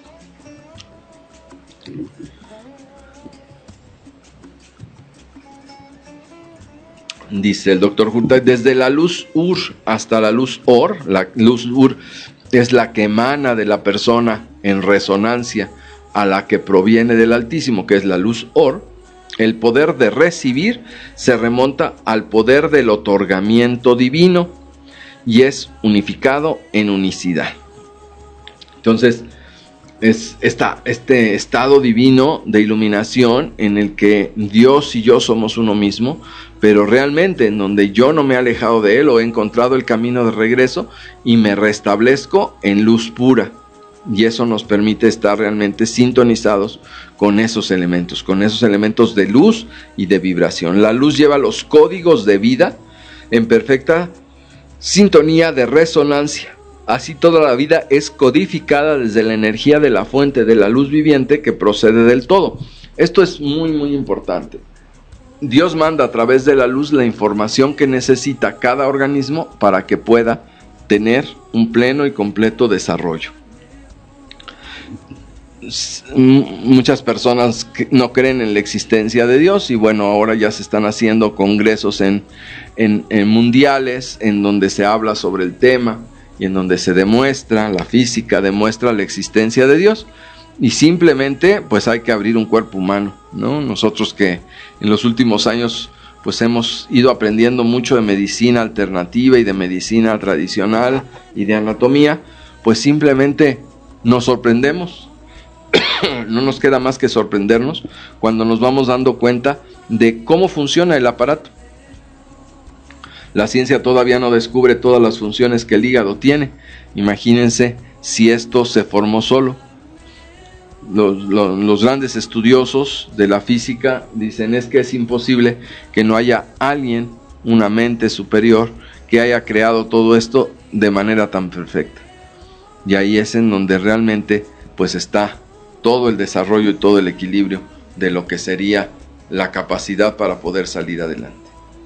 Dice el doctor Hurtado, desde la luz Ur hasta la luz Or, la luz Ur es la que emana de la persona en resonancia a la que proviene del Altísimo, que es la luz Or. El poder de recibir se remonta al poder del otorgamiento divino y es unificado en unicidad. Entonces, es este estado divino de iluminación en el que Dios y yo somos uno mismo, pero realmente en donde yo no me he alejado de Él o he encontrado el camino de regreso y me restablezco en luz pura. Y eso nos permite estar realmente sintonizados con esos elementos de luz y de vibración. La luz lleva los códigos de vida en perfecta sintonía de resonancia. Así toda la vida es codificada desde la energía de la fuente de la luz viviente que procede del todo. Esto es muy muy importante. Dios manda a través de la luz la información que necesita cada organismo para que pueda tener un pleno y completo desarrollo. muchas personas no creen en la existencia de Dios, y bueno, ahora ya se están haciendo congresos en mundiales en donde se habla sobre el tema y en donde se demuestra, la física demuestra la existencia de Dios, y simplemente pues hay que abrir un cuerpo humano, ¿no? Nosotros que en los últimos años pues hemos ido aprendiendo mucho de medicina alternativa y de medicina tradicional y de anatomía, pues simplemente nos sorprendemos. No nos queda más que sorprendernos cuando nos vamos dando cuenta de cómo funciona el aparato. La ciencia todavía no descubre todas las funciones que el hígado tiene. Imagínense si esto se formó solo. Los grandes estudiosos de la física dicen es que es imposible que no haya alguien, una mente superior, que haya creado todo esto de manera tan perfecta. Y ahí es en donde realmente pues está todo el desarrollo y todo el equilibrio de lo que sería la capacidad para poder salir adelante.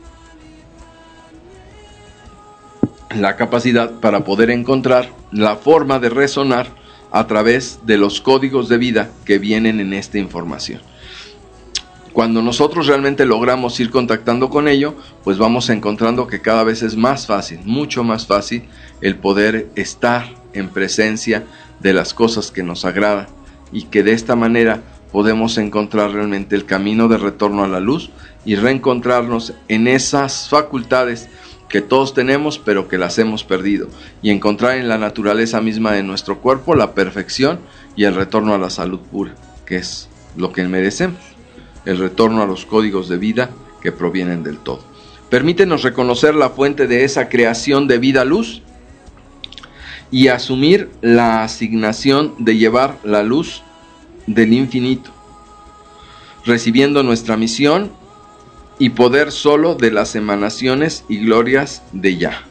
La capacidad para poder encontrar la forma de resonar a través de los códigos de vida que vienen en esta información. Cuando nosotros realmente logramos ir contactando con ello, pues vamos encontrando que cada vez es más fácil, mucho más fácil, el poder estar en presencia de las cosas que nos agradan, y que de esta manera podemos encontrar realmente el camino de retorno a la luz y reencontrarnos en esas facultades que todos tenemos pero que las hemos perdido, y encontrar en la naturaleza misma de nuestro cuerpo la perfección y el retorno a la salud pura, que es lo que merecemos, el retorno a los códigos de vida que provienen del todo. Permítenos reconocer la fuente de esa creación de vida luz y asumir la asignación de llevar la luz del infinito, recibiendo nuestra misión y poder solo de las emanaciones y glorias de Ya.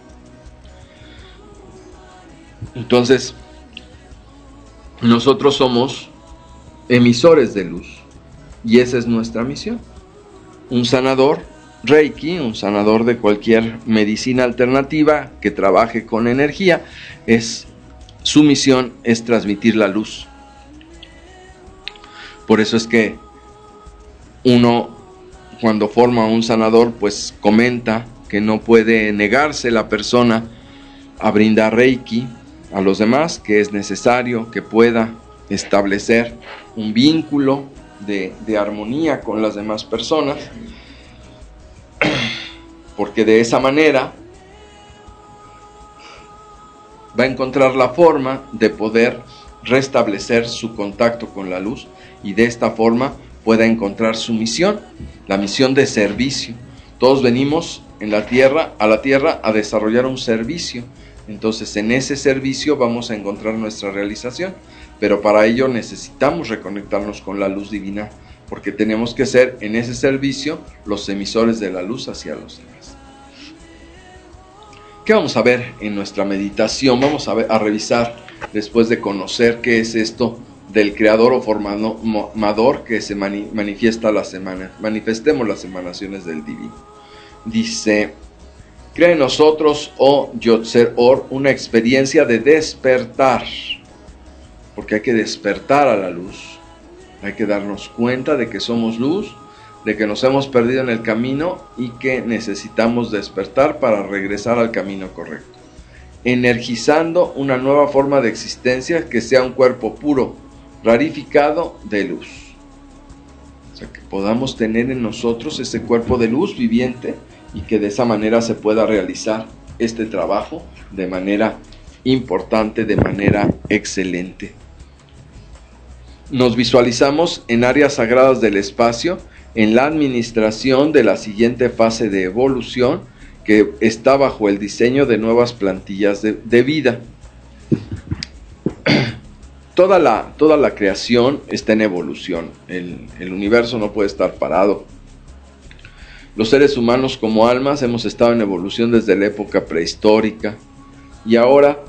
Entonces, nosotros somos emisores de luz, y esa es nuestra misión. Un sanador Reiki, un sanador de cualquier medicina alternativa que trabaje con energía, su misión es transmitir la luz. Por eso es que uno, cuando forma un sanador, pues comenta que no puede negarse la persona a brindar Reiki a los demás, que es necesario que pueda establecer un vínculo de armonía con las demás personas, porque de esa manera va a encontrar la forma de poder restablecer su contacto con la luz, y de esta forma pueda encontrar su misión, la misión de servicio. Todos venimos a la tierra a desarrollar un servicio. Entonces en ese servicio vamos a encontrar nuestra realización, pero para ello necesitamos reconectarnos con la luz divina, porque tenemos que ser en ese servicio los emisores de la luz hacia los demás. ¿Qué vamos a ver en nuestra meditación? Vamos a revisar, después de conocer qué es esto del creador o formador que se manifiesta la semana. Manifestemos las emanaciones del divino. Dice: crea en nosotros, oh Yotzer Or, una experiencia de despertar, porque hay que despertar a la luz, hay que darnos cuenta de que somos luz, de que nos hemos perdido en el camino y que necesitamos despertar para regresar al camino correcto, energizando una nueva forma de existencia que sea un cuerpo puro, rarificado de luz. O sea, que podamos tener en nosotros ese cuerpo de luz viviente, y que de esa manera se pueda realizar este trabajo de manera importante, de manera excelente. Nos visualizamos en áreas sagradas del espacio, en la administración de la siguiente fase de evolución, que está bajo el diseño de nuevas plantillas de vida. Toda la creación está en evolución. El universo no puede estar parado. Los seres humanos como almas hemos estado en evolución desde la época prehistórica, y ahora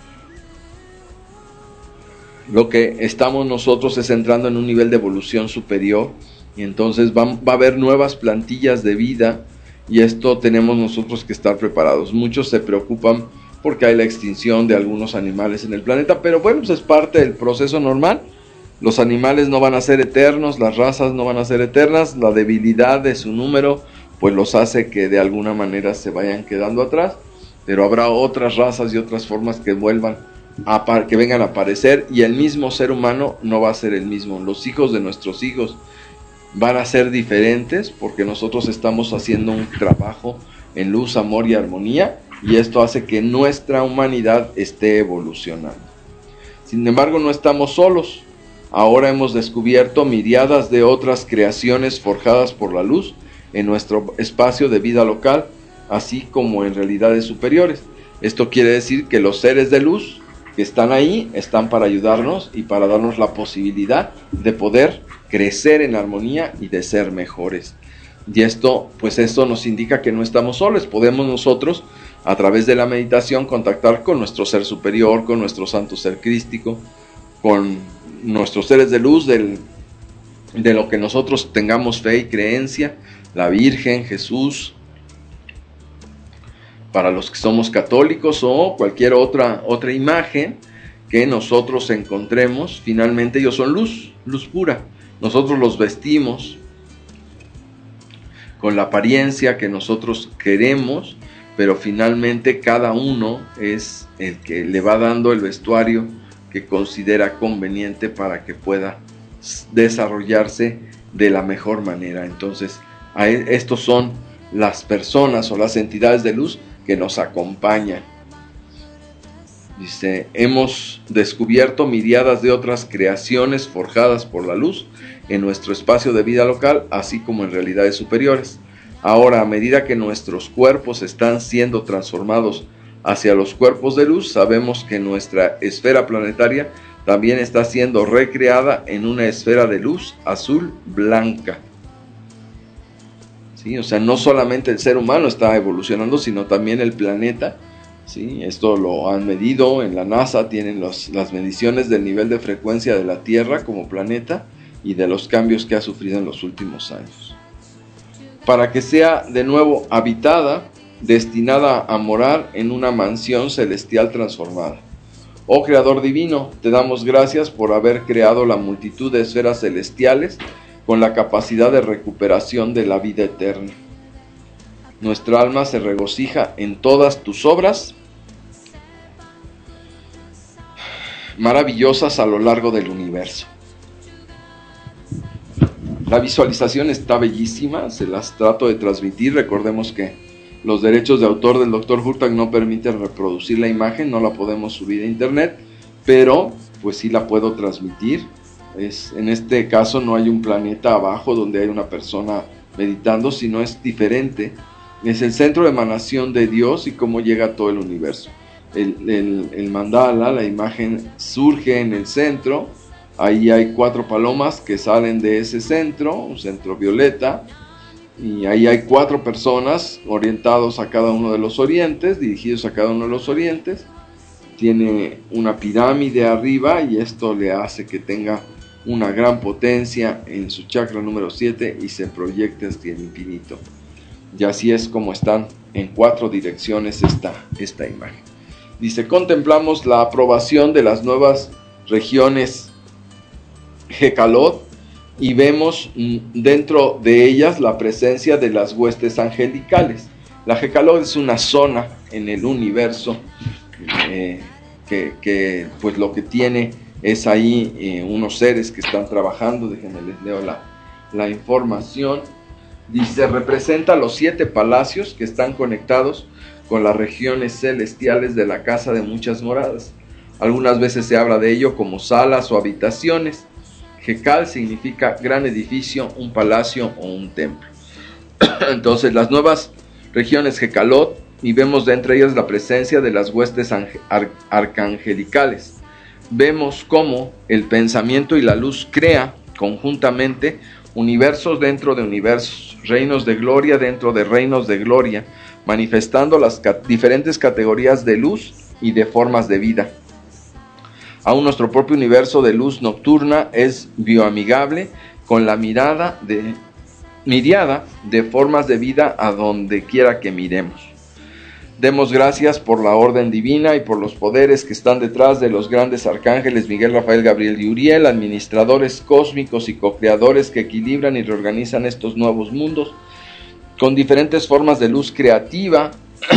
lo que estamos nosotros es entrando en un nivel de evolución superior, y entonces va a haber nuevas plantillas de vida, y esto tenemos nosotros que estar preparados. Muchos se preocupan porque hay la extinción de algunos animales en el planeta, pero bueno, pues es parte del proceso normal. Los animales no van a ser eternos, las razas no van a ser eternas, la debilidad de su número pues los hace que de alguna manera se vayan quedando atrás, pero habrá otras razas y otras formas que que vengan a aparecer, y el mismo ser humano no va a ser el mismo. Los hijos de nuestros hijos van a ser diferentes porque nosotros estamos haciendo un trabajo en luz, amor y armonía, y esto hace que nuestra humanidad esté evolucionando. Sin embargo, no estamos solos. Ahora hemos descubierto miriadas de otras creaciones forjadas por la luz en nuestro espacio de vida local, así como en realidades superiores. Esto quiere decir que los seres de luz que están ahí están para ayudarnos y para darnos la posibilidad de poder crecer en armonía y de ser mejores. Y esto nos indica que no estamos solos. Podemos nosotros, a través de la meditación, contactar con nuestro ser superior, con nuestro santo ser crístico, con nuestros seres de luz, de lo que nosotros tengamos fe y creencia, la Virgen, Jesús, para los que somos católicos, o cualquier otra imagen que nosotros encontremos. Finalmente ellos son luz pura. Nosotros los vestimos con la apariencia que nosotros queremos, pero finalmente cada uno es el que le va dando el vestuario que considera conveniente para que pueda desarrollarse de la mejor manera. Entonces, estos son las personas o las entidades de luz que nos acompañan. Dice, hemos descubierto miriadas de otras creaciones forjadas por la luz en nuestro espacio de vida local, así como en realidades superiores. Ahora, a medida que nuestros cuerpos están siendo transformados hacia los cuerpos de luz, sabemos que nuestra esfera planetaria también está siendo recreada en una esfera de luz azul blanca. ¿Sí? O sea, no solamente el ser humano está evolucionando, sino también el planeta. ¿Sí? Esto lo han medido en la NASA, tienen las mediciones del nivel de frecuencia de la Tierra como planeta y de los cambios que ha sufrido en los últimos años. Para que sea de nuevo habitada, destinada a morar en una mansión celestial transformada. Oh Creador Divino, te damos gracias por haber creado la multitud de esferas celestiales con la capacidad de recuperación de la vida eterna. Nuestra alma se regocija en todas tus obras maravillosas a lo largo del universo. La visualización está bellísima, se las trato de transmitir. Recordemos que los derechos de autor del Dr. Hurtak no permiten reproducir la imagen, no la podemos subir a internet, pero pues sí la puedo transmitir. En este caso no hay un planeta abajo donde hay una persona meditando, sino es diferente. Es el centro de emanación de Dios y cómo llega a todo el universo. El mandala, la imagen surge en el centro. Ahí hay 4 palomas que salen de ese centro, un centro violeta, y ahí hay 4 personas orientados a cada uno de los orientes, dirigidos a cada uno de los orientes. Tiene una pirámide arriba y esto le hace que tenga una gran potencia en su chakra número 7 y se proyecte hacia el infinito. Y así es como están en 4 direcciones esta imagen. Dice, contemplamos la aprobación de las nuevas regiones Hekalot y vemos dentro de ellas la presencia de las huestes angelicales. La Hekalot es una zona en el universo que pues lo que tiene es ahí unos seres que están trabajando. Déjenme les leo la información. Dice, representa los 7 palacios que están conectados con las regiones celestiales de la casa de muchas moradas. Algunas veces se habla de ello como salas o habitaciones. Hekal significa gran edificio, un palacio o un templo. Entonces, las nuevas regiones Hekalot, y vemos de entre ellas la presencia de las huestes arcangelicales. Vemos cómo el pensamiento y la luz crea conjuntamente universos dentro de universos, reinos de gloria dentro de reinos de gloria, manifestando las diferentes categorías de luz y de formas de vida. Aún nuestro propio universo de luz nocturna es bioamigable con la miriada de formas de vida a donde quiera que miremos. Demos gracias por la orden divina y por los poderes que están detrás de los grandes arcángeles Miguel, Rafael, Gabriel y Uriel, administradores cósmicos y co-creadores que equilibran y reorganizan estos nuevos mundos con diferentes formas de luz creativa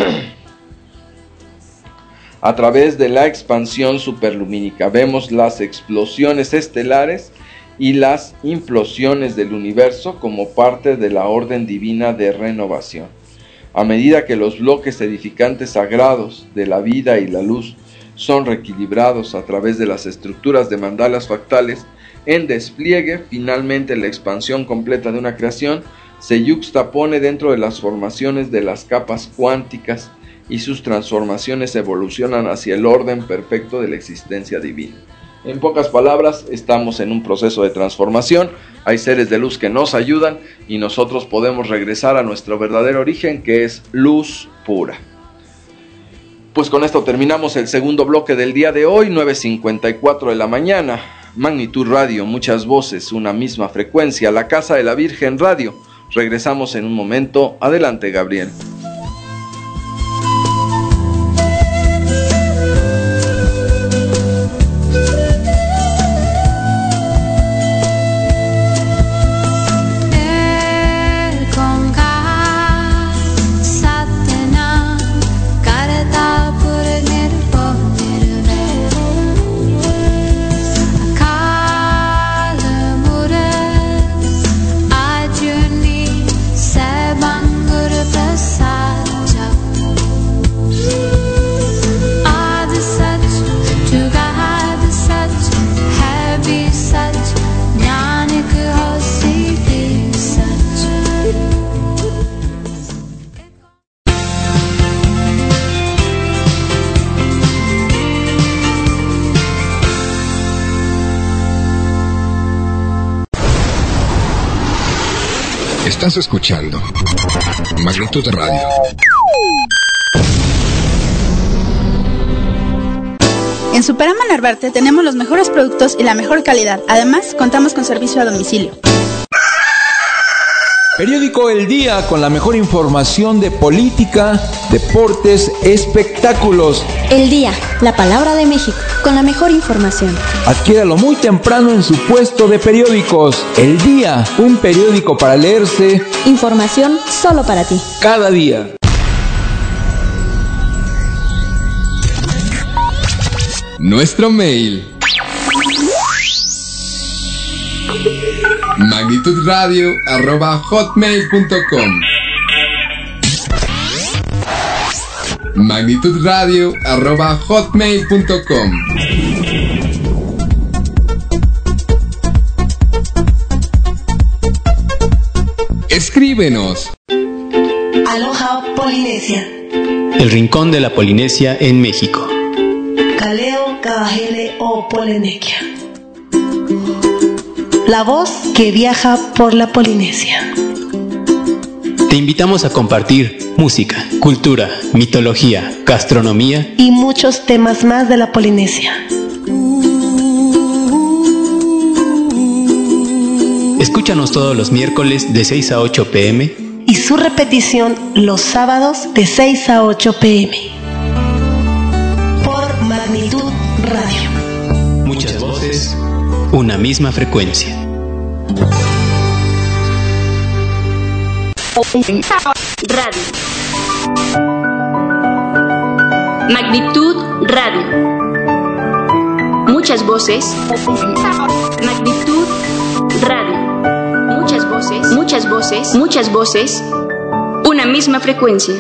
a través de la expansión superlumínica. Vemos las explosiones estelares y las implosiones del universo como parte de la orden divina de renovación. A medida que los bloques edificantes sagrados de la vida y la luz son reequilibrados a través de las estructuras de mandalas fractales en despliegue, finalmente la expansión completa de una creación se yuxtapone dentro de las formaciones de las capas cuánticas y sus transformaciones evolucionan hacia el orden perfecto de la existencia divina. En pocas palabras, estamos en un proceso de transformación, hay seres de luz que nos ayudan y nosotros podemos regresar a nuestro verdadero origen, que es luz pura. Pues con esto terminamos el segundo bloque del día de hoy, 9:54 de la mañana. Magnitud Radio, muchas voces, una misma frecuencia, la Casa de la Virgen Radio. Regresamos en un momento. Adelante, Gabriel. Estás escuchando Magnitud Radio. En Superama Narvarte tenemos los mejores productos y la mejor calidad. Además, contamos con servicio a domicilio. Periódico El Día con la mejor información de política, deportes, espectáculos. El Día, la palabra de México, con la mejor información. Adquiéralo muy temprano en su puesto de periódicos. El Día, un periódico para leerse. Información solo para ti. Cada día. Nuestro mail: magnitudradio@hotmail.com. magnitudradio@hotmail.com. Escríbenos. Aloha Polinesia. El rincón de la Polinesia en México. Kaleo Kahele o Polenekia. La voz que viaja por la Polinesia. Te invitamos a compartir música, cultura, mitología, gastronomía y muchos temas más de la Polinesia. Escúchanos todos los miércoles de 6 a 8 p.m. y su repetición los sábados de 6 a 8 p.m. por Magnitud Radio. Muchas voces, una misma frecuencia. Radio. Magnitud Radio. Muchas voces. Magnitud Radio. Muchas voces, muchas voces, muchas voces. Una misma frecuencia.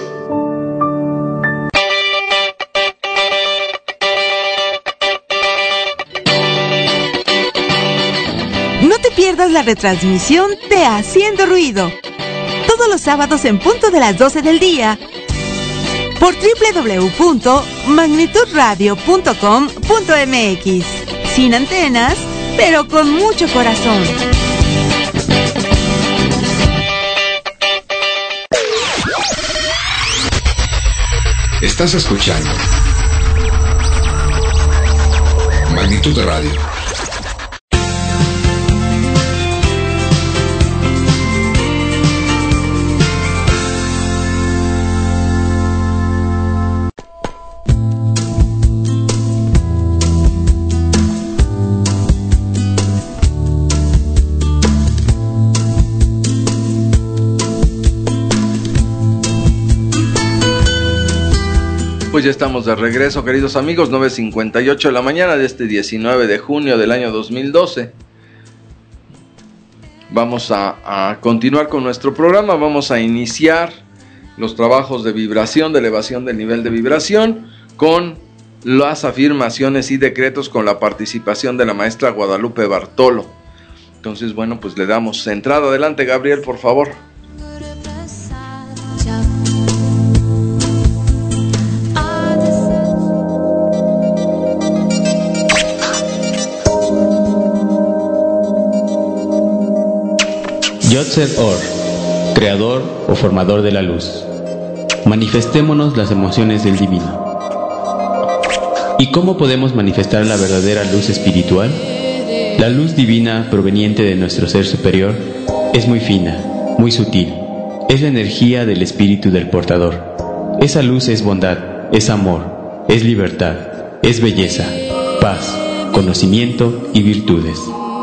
No te pierdas la retransmisión de Haciendo Ruido. Todos los sábados en punto de las 12 del día por www.magnitudradio.com.mx. Sin antenas, pero con mucho corazón. Estás escuchando Magnitud Radio. Pues ya estamos de regreso, queridos amigos, 9:58 de la mañana de este 19 de junio del año 2012. Vamos a continuar con nuestro programa, vamos a iniciar los trabajos de vibración, de elevación del nivel de vibración, con las afirmaciones y decretos con la participación de la maestra Guadalupe Bartolo. Entonces, bueno, pues le damos entrada. Adelante, Gabriel, por favor. Yotzer Or, creador o formador de la luz. Manifestémonos las emociones del divino. ¿Y cómo podemos manifestar la verdadera luz espiritual? La luz divina proveniente de nuestro ser superior es muy fina, muy sutil. Es la energía del espíritu del portador. Esa luz es bondad, es amor, es libertad, es belleza, paz, conocimiento y virtudes.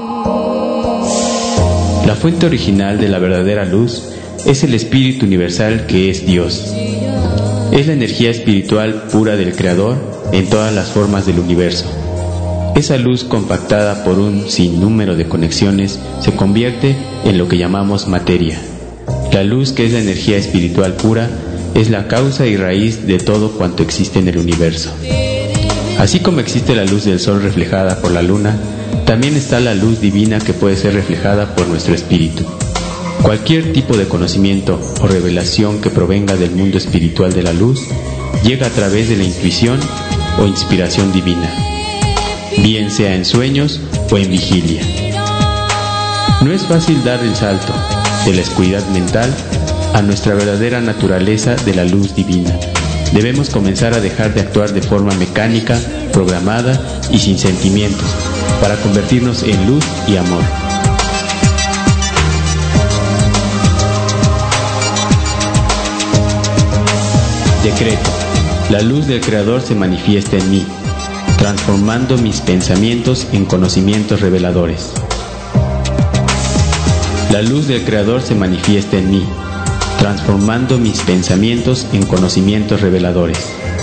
La fuente original de la verdadera luz es el Espíritu Universal que es Dios. Es la energía espiritual pura del Creador en todas las formas del universo. Esa luz compactada por un sinnúmero de conexiones se convierte en lo que llamamos materia. La luz, que es la energía espiritual pura, es la causa y raíz de todo cuanto existe en el universo. Así como existe la luz del sol reflejada por la luna, también está la luz divina que puede ser reflejada por nuestro espíritu. Cualquier tipo de conocimiento o revelación que provenga del mundo espiritual de la luz llega a través de la intuición o inspiración divina, bien sea en sueños o en vigilia. No es fácil dar el salto de la oscuridad mental a nuestra verdadera naturaleza de la luz divina. Debemos comenzar a dejar de actuar de forma mecánica, programada y sin sentimientos, para convertirnos en luz y amor. Decreto: la luz del Creador se manifiesta en mí, transformando mis pensamientos en conocimientos reveladores. La luz del Creador se manifiesta en mí, transformando mis pensamientos en conocimientos reveladores.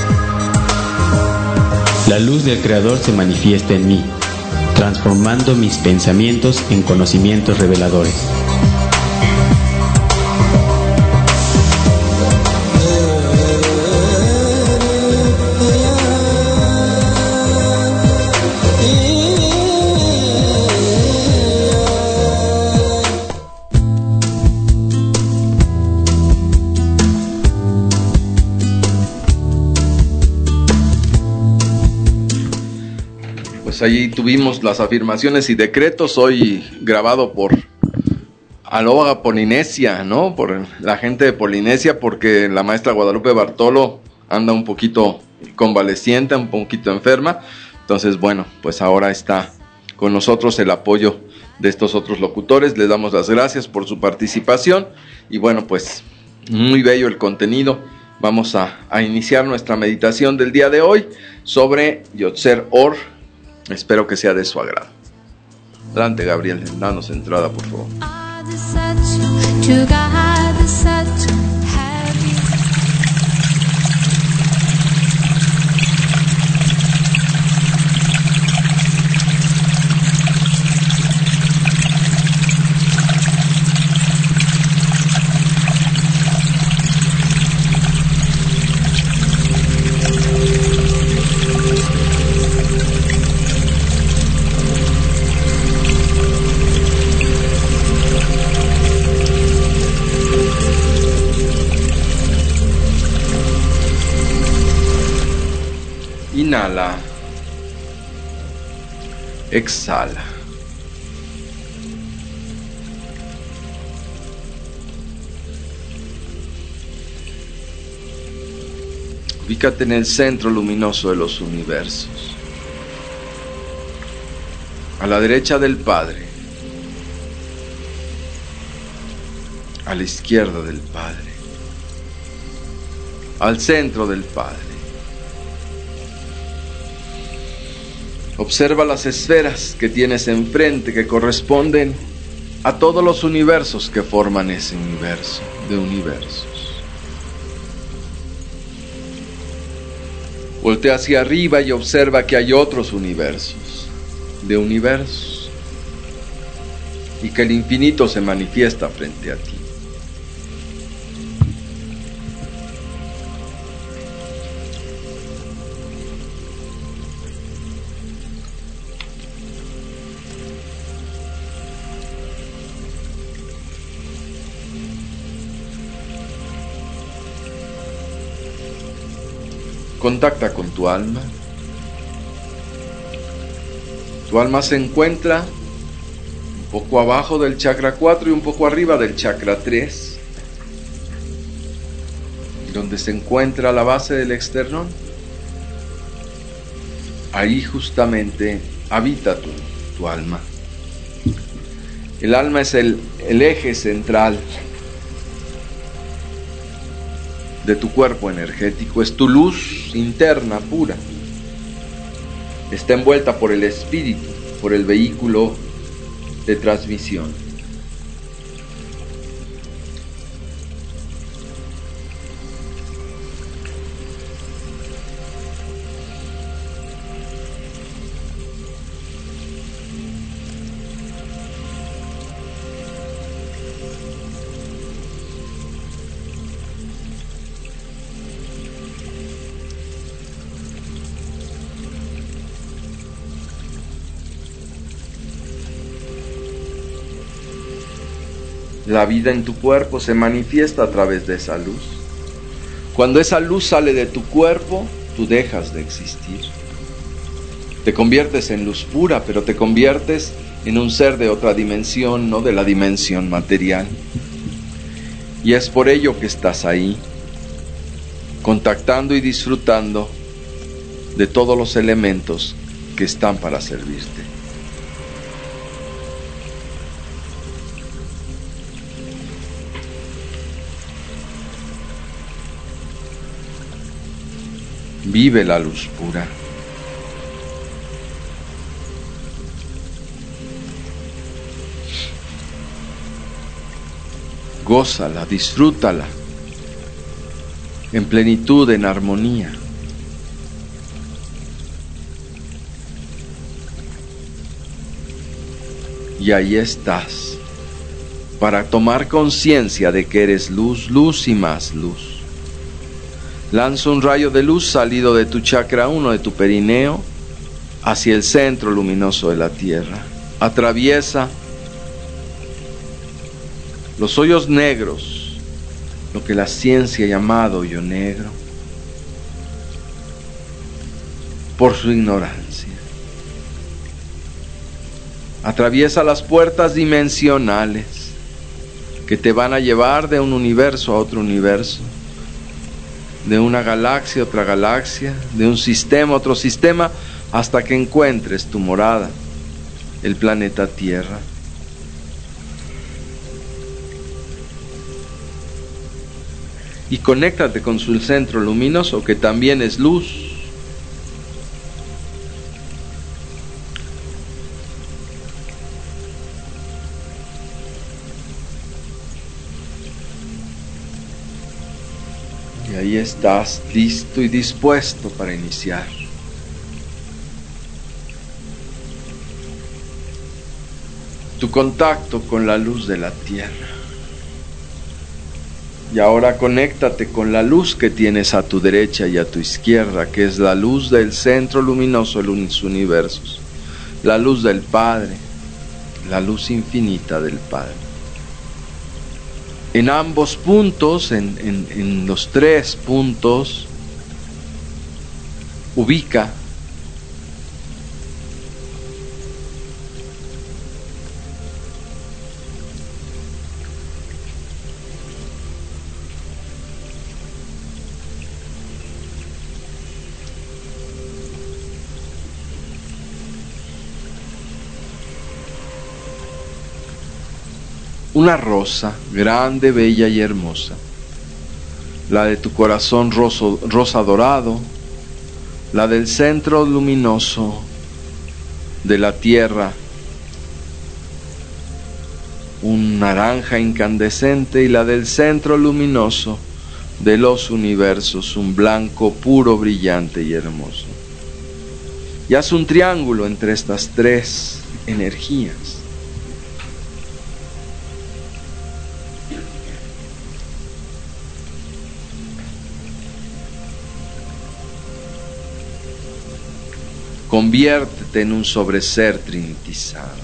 La luz del Creador se manifiesta en mí, transformando mis pensamientos en conocimientos reveladores. Allí tuvimos las afirmaciones y decretos, hoy grabado por Aloha Polinesia, ¿no? Por la gente de Polinesia, porque la maestra Guadalupe Bartolo anda un poquito convaleciente, un poquito enferma. Entonces, bueno, pues ahora está con nosotros el apoyo de estos otros locutores. Les damos las gracias por su participación. Y bueno, pues muy bello el contenido. Vamos a iniciar nuestra meditación del día de hoy sobre Yotzer Or. Espero que sea de su agrado. Adelante, Gabriel, danos entrada, por favor. Inhala. Exhala. Ubícate en el centro luminoso de los universos. A la derecha del Padre. A la izquierda del Padre. Al centro del Padre. Observa las esferas que tienes enfrente, que corresponden a todos los universos que forman ese universo de universos. Voltea hacia arriba y observa que hay otros universos, de universos, y que el infinito se manifiesta frente a ti. Contacta con tu alma. Tu alma se encuentra un poco abajo del chakra 4 y un poco arriba del chakra 3, donde se encuentra la base del esternón. Ahí justamente habita tu alma. El alma es el eje central de tu cuerpo energético, es tu luz interna pura. Está envuelta por el espíritu, por el vehículo de transmisión. La vida en tu cuerpo se manifiesta a través de esa luz. Cuando esa luz sale de tu cuerpo, tú dejas de existir. Te conviertes en luz pura, pero te conviertes en un ser de otra dimensión, no de la dimensión material. Y es por ello que estás ahí, contactando y disfrutando de todos los elementos que están para servirte. Vive la luz pura. Gózala, disfrútala en plenitud, en armonía. Y ahí estás, para tomar conciencia de que eres luz, luz y más luz. Lanza un rayo de luz salido de tu chakra 1, de tu perineo, hacia el centro luminoso de la Tierra. Atraviesa los hoyos negros, lo que la ciencia ha llamado hoyo negro, por su ignorancia. Atraviesa las puertas dimensionales que te van a llevar de un universo a otro universo, de una galaxia a otra galaxia, de un sistema a otro sistema, hasta que encuentres tu morada, el planeta Tierra. Y conéctate con su centro luminoso, que también es luz. Y ahí estás, listo y dispuesto para iniciar. Tu contacto con la luz de la Tierra. Y ahora conéctate con la luz que tienes a tu derecha y a tu izquierda, que es la luz del centro luminoso de los universos, la luz del Padre, la luz infinita del Padre. En ambos puntos, en los tres puntos, ubica una rosa grande, bella y hermosa, la de tu corazón rosa dorado, la del centro luminoso de la Tierra, un naranja incandescente, y la del centro luminoso de los universos, un blanco puro, brillante y hermoso. Y haz un triángulo entre estas tres energías. Conviértete en un sobreser trinitizado.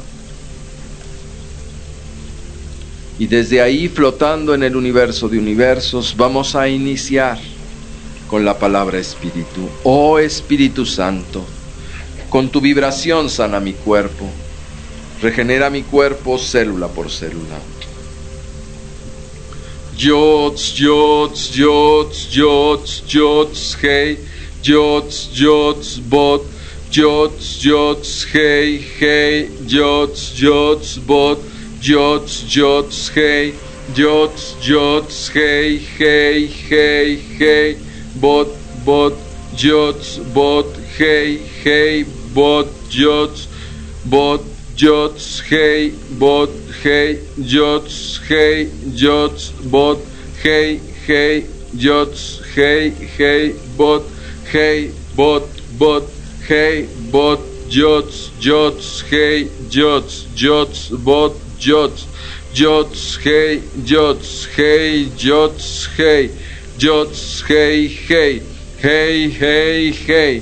Y desde ahí, flotando en el universo de universos, vamos a iniciar con la palabra Espíritu. Oh Espíritu Santo, con tu vibración sana mi cuerpo, regenera mi cuerpo célula por célula. Yots, yots, yots, yots, yots, hey, yots, yots, bot, yots, yots, hey, hey, yots, yots, bot, yots, yots, hey, yots, yots, hey, hey, hey, hey, bot, bot, yots, bot, hey, hey, bot, yots, hey, bot, hey, yots, hey, yots, bot, hey, hey, yots, hey, hey, bot, hey, bot, bot, hey, bot, yots, yots, hey, yots, yots, bot, yots, yots, hey, yots, hey, yots, hey, yots, hey, hey, hey, hey, hey,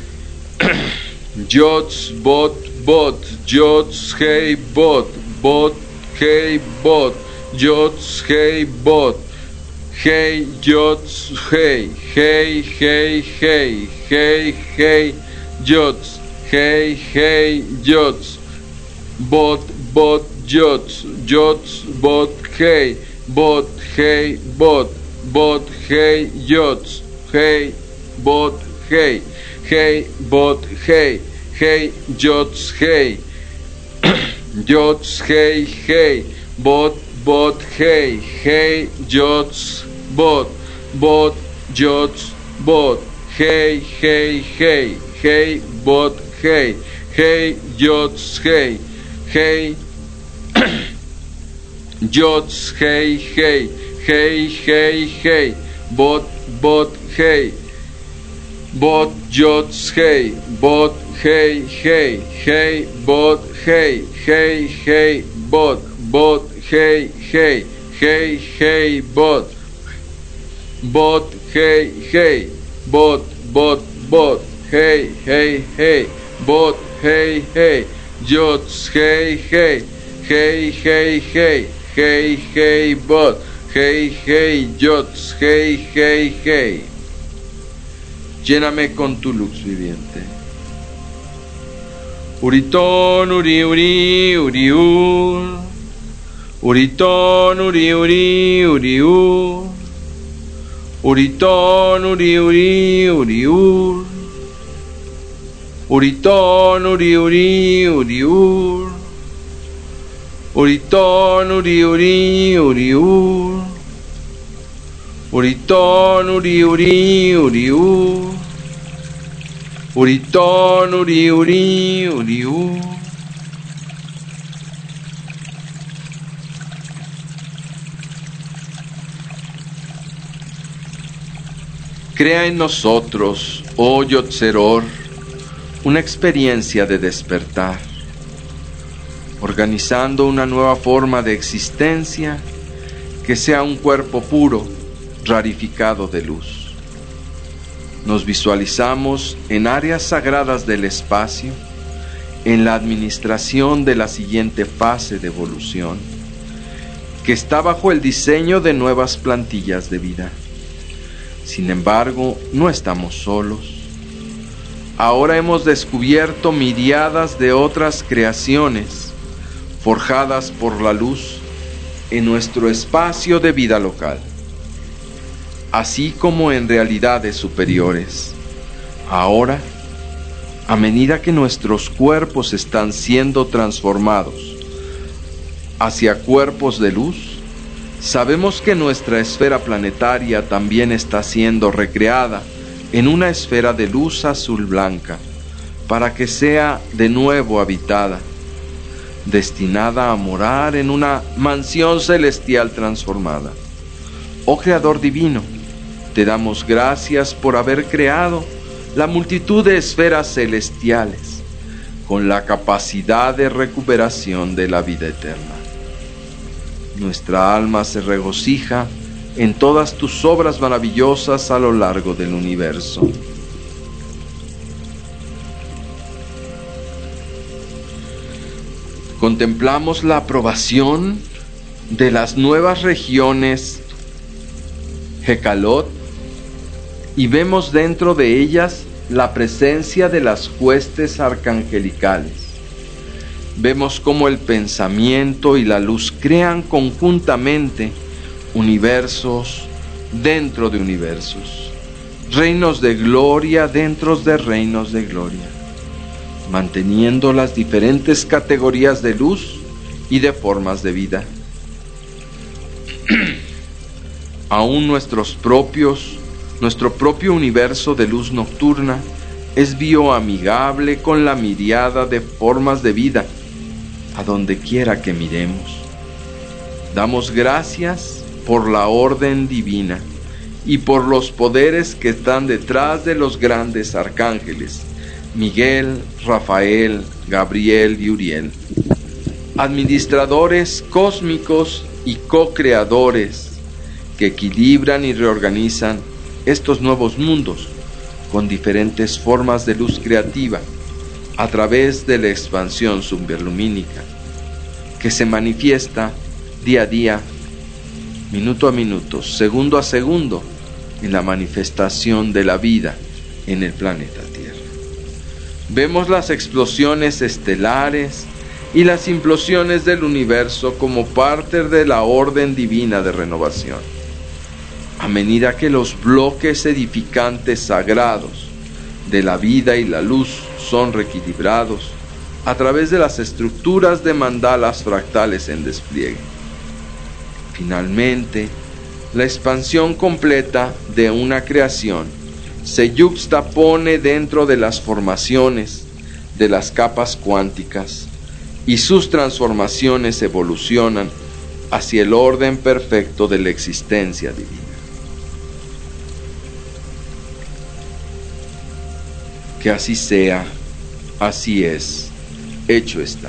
yots, bot, bot, yots, hey, bot, bot, hey, bot, yots, hey, bot, hey, yots, hey, hey, hey, hey, hey, hey, yots, hey, hey, yots, bot, bot, yots, yots, bot, hey, bot, hey, bot, bot, hey, yots, hey, bot, hey, hey, bot, hey, hey, yots, hey, yots, hey, hey, bot, bot, hey, hey, yots, bot, bot, yots, bot, hey, hey, hey, hey, bot, hey, hey, yots, hey, hey, yots, hey, hey, hey, hey, hey, bot, bot, hey, bot, yots, hey, bot, hey, hey, hey, bot, hey, hey, hey, bot, bot, hey, hey, hey, hey, bot, bot, hey, hey, bot, bot, bot, hey, hey, hey, bot, hey, hey, yots, hey, hey, hey, hey, hey, hey, hey, bot, hey, hey, yots, hey, hey, hey. Lléname con tu luz viviente. Uritón, uri, uri, uriur. Uritón, uri, uri, uriur. Uritón, uri, uri, uriur. Uritón, uri, uri, uriur. Uritón, uri, uri, uriur. Uritón, uri, uri, uriur. Uritón, uri, uri, uriur. Crea en nosotros, oh Yotzeror, una experiencia de despertar, organizando una nueva forma de existencia que sea un cuerpo puro, rarificado de luz. Nos visualizamos en áreas sagradas del espacio, en la administración de la siguiente fase de evolución, que está bajo el diseño de nuevas plantillas de vida. Sin embargo, no estamos solos. Ahora hemos descubierto miriadas de otras creaciones forjadas por la luz en nuestro espacio de vida local, así como en realidades superiores. Ahora, a medida que nuestros cuerpos están siendo transformados hacia cuerpos de luz, sabemos que nuestra esfera planetaria también está siendo recreada en una esfera de luz azul blanca, para que sea de nuevo habitada, destinada a morar en una mansión celestial transformada. Oh Creador divino, Te damos gracias por haber creado la multitud de esferas celestiales con la capacidad de recuperación de la vida eterna. Nuestra alma se regocija en todas tus obras maravillosas a lo largo del universo. Contemplamos la aprobación de las nuevas regiones Hecalot y vemos dentro de ellas la presencia de las huestes arcangelicales. Vemos cómo el pensamiento y la luz crean conjuntamente universos dentro de universos, reinos de gloria dentro de reinos de gloria, manteniendo las diferentes categorías de luz y de formas de vida. Aún nuestro propio universo de luz nocturna es bioamigable con la miríada de formas de vida a donde quiera que miremos. Damos gracias por la orden divina y por los poderes que están detrás de los grandes arcángeles Miguel, Rafael, Gabriel y Uriel, administradores cósmicos y co-creadores que equilibran y reorganizan estos nuevos mundos con diferentes formas de luz creativa a través de la expansión sublumínica que se manifiesta día a día, minuto a minuto, segundo a segundo en la manifestación de la vida en el planeta Tierra. Vemos las explosiones estelares y las implosiones del universo como parte de la orden divina de renovación. A medida que los bloques edificantes sagrados de la vida y la luz son reequilibrados a través de las estructuras de mandalas fractales en despliegue. Finalmente, la expansión completa de una creación se yuxtapone dentro de las formaciones de las capas cuánticas y sus transformaciones evolucionan hacia el orden perfecto de la existencia divina. Que así sea, así es, hecho está.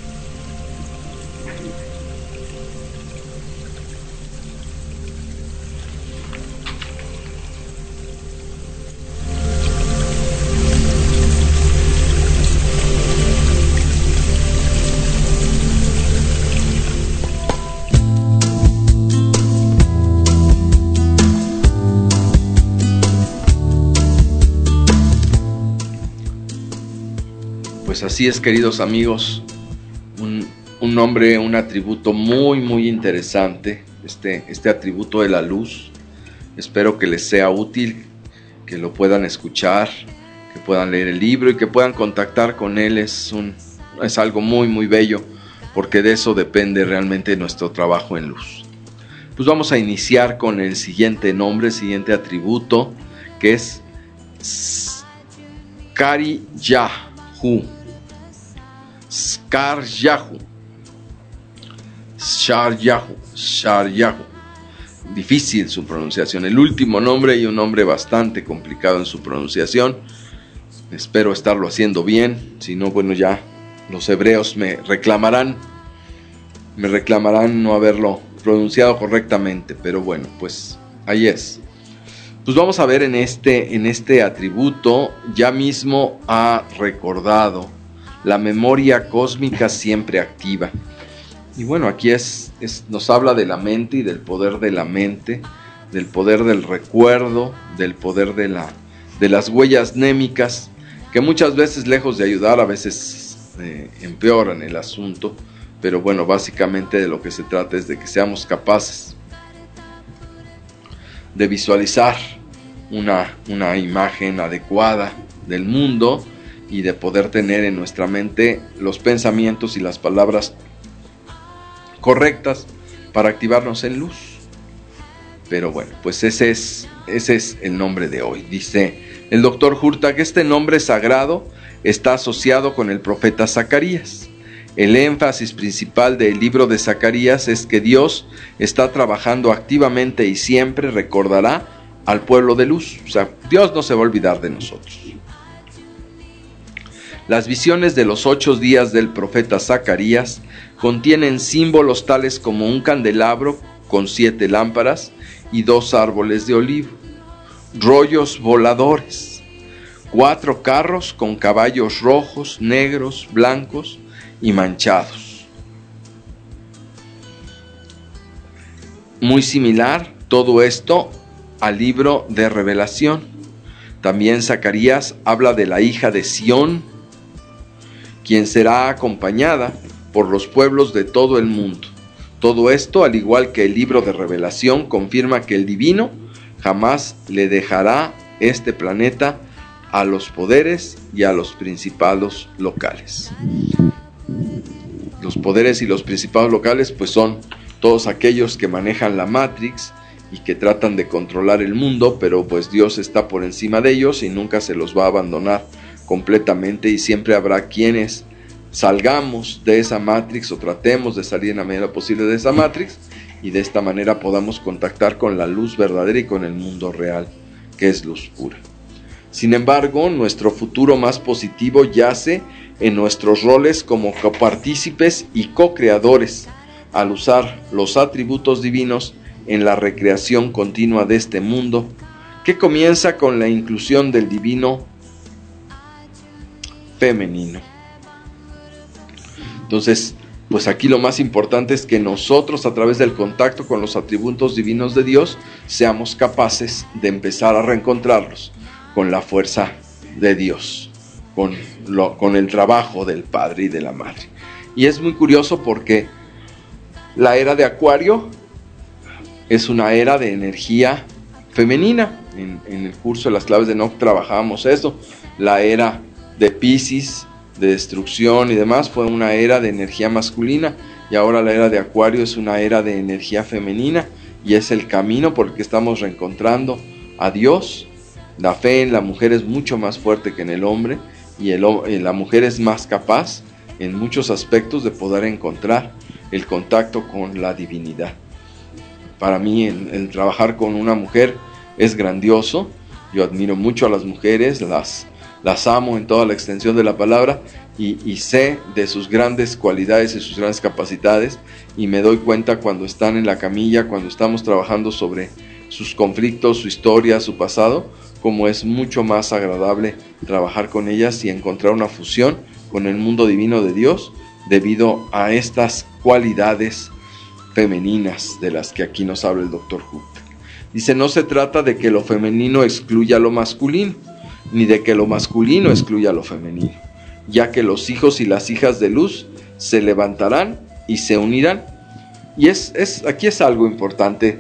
Pues así es, queridos amigos, un nombre, un atributo muy interesante, este atributo de la luz. Espero que les sea útil, que lo puedan escuchar, que puedan leer el libro y que puedan contactar con él. Es algo muy bello, porque de eso depende realmente nuestro trabajo en luz. Pues vamos a iniciar con el siguiente nombre, el siguiente atributo, que es Skar-Yahu. Skar-Yahu. Difícil su pronunciación. El último nombre y un nombre bastante complicado en su pronunciación. Espero estarlo haciendo bien. Si no, bueno, ya los hebreos me reclamarán no haberlo pronunciado correctamente. Pero bueno, pues ahí es. Pues vamos a ver en este atributo, ya mismo ha recordado la memoria cósmica siempre activa. Y bueno, aquí nos habla de la mente y del poder de la mente, del poder del recuerdo, del poder de las huellas némicas, que muchas veces, lejos de ayudar, a veces empeoran el asunto. Pero bueno, básicamente de lo que se trata es de que seamos capaces de visualizar una imagen adecuada del mundo y de poder tener en nuestra mente los pensamientos y las palabras correctas para activarnos en luz. Pero bueno, pues ese es el nombre de hoy. Dice el doctor Hurta que este nombre sagrado está asociado con el profeta Zacarías. El énfasis principal del libro de Zacarías es que Dios está trabajando activamente y siempre recordará al pueblo de luz. O sea, Dios no se va a olvidar de nosotros. Las visiones de los 8 días del profeta Zacarías contienen símbolos tales como un candelabro con 7 lámparas y 2 árboles de olivo, rollos voladores, 4 carros con caballos rojos, negros, blancos y manchados. Muy similar todo esto al libro de Revelación. También Zacarías habla de la hija de Sión, quien será acompañada por los pueblos de todo el mundo. Todo esto, al igual que el libro de Revelación, confirma que el divino jamás le dejará este planeta a los poderes y a los principados locales. Los poderes y los principados locales pues son todos aquellos que manejan la Matrix y que tratan de controlar el mundo, pero pues Dios está por encima de ellos y nunca se los va a abandonar completamente, y siempre habrá quienes salgamos de esa Matrix o tratemos de salir en la medida posible de esa Matrix, y de esta manera podamos contactar con la luz verdadera y con el mundo real, que es luz pura. Sin embargo, nuestro futuro más positivo yace en nuestros roles como copartícipes y co-creadores, al usar los atributos divinos en la recreación continua de este mundo, que comienza con la inclusión del divino femenino. Entonces, pues aquí lo más importante es que nosotros, a través del contacto con los atributos divinos de Dios, seamos capaces de empezar a reencontrarlos con la fuerza de Dios, con el trabajo del Padre y de la Madre. Y es muy curioso porque la era de Acuario es una era de energía femenina. En el curso de las claves de Enoch trabajábamos eso. La era de Piscis, de destrucción y demás, fue una era de energía masculina, y ahora la era de Acuario es una era de energía femenina, y es el camino por el que estamos reencontrando a Dios. La fe en la mujer es mucho más fuerte que en el hombre, y la mujer es más capaz en muchos aspectos de poder encontrar el contacto con la divinidad. Para mí el trabajar con una mujer es grandioso. Yo admiro mucho a las mujeres, las amo en toda la extensión de la palabra, y sé de sus grandes cualidades y sus grandes capacidades, y me doy cuenta cuando están en la camilla, cuando estamos trabajando sobre sus conflictos, su historia, su pasado, como es mucho más agradable trabajar con ellas y encontrar una fusión con el mundo divino de Dios debido a estas cualidades femeninas de las que aquí nos habla el Dr. Hook. Dice, no se trata de que lo femenino excluya lo masculino, ni de que lo masculino excluya lo femenino, ya que los hijos y las hijas de luz se levantarán y se unirán. Y aquí es algo importante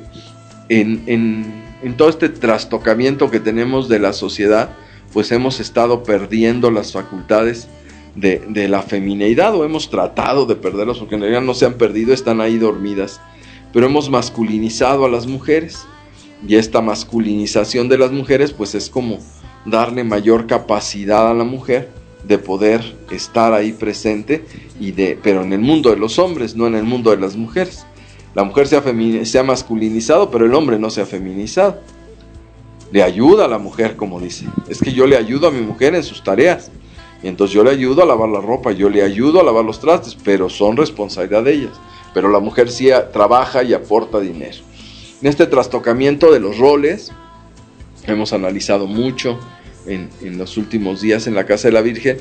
en todo este trastocamiento que tenemos de la sociedad, pues hemos estado perdiendo las facultades de la femineidad, o hemos tratado de perderlas, porque en realidad no se han perdido, están ahí dormidas, pero hemos masculinizado a las mujeres, y esta masculinización de las mujeres pues es como darle mayor capacidad a la mujer de poder estar ahí presente, pero en el mundo de los hombres, no en el mundo de las mujeres. La mujer se ha masculinizado, pero el hombre no se ha feminizado. Le ayuda a la mujer, como dice, es que yo le ayudo a mi mujer en sus tareas, y entonces yo le ayudo a lavar la ropa, yo le ayudo a lavar los trastes, pero son responsabilidad de ellas. Pero la mujer sí trabaja y aporta dinero. En este trastocamiento de los roles, hemos analizado mucho en los últimos días en la Casa de la Virgen,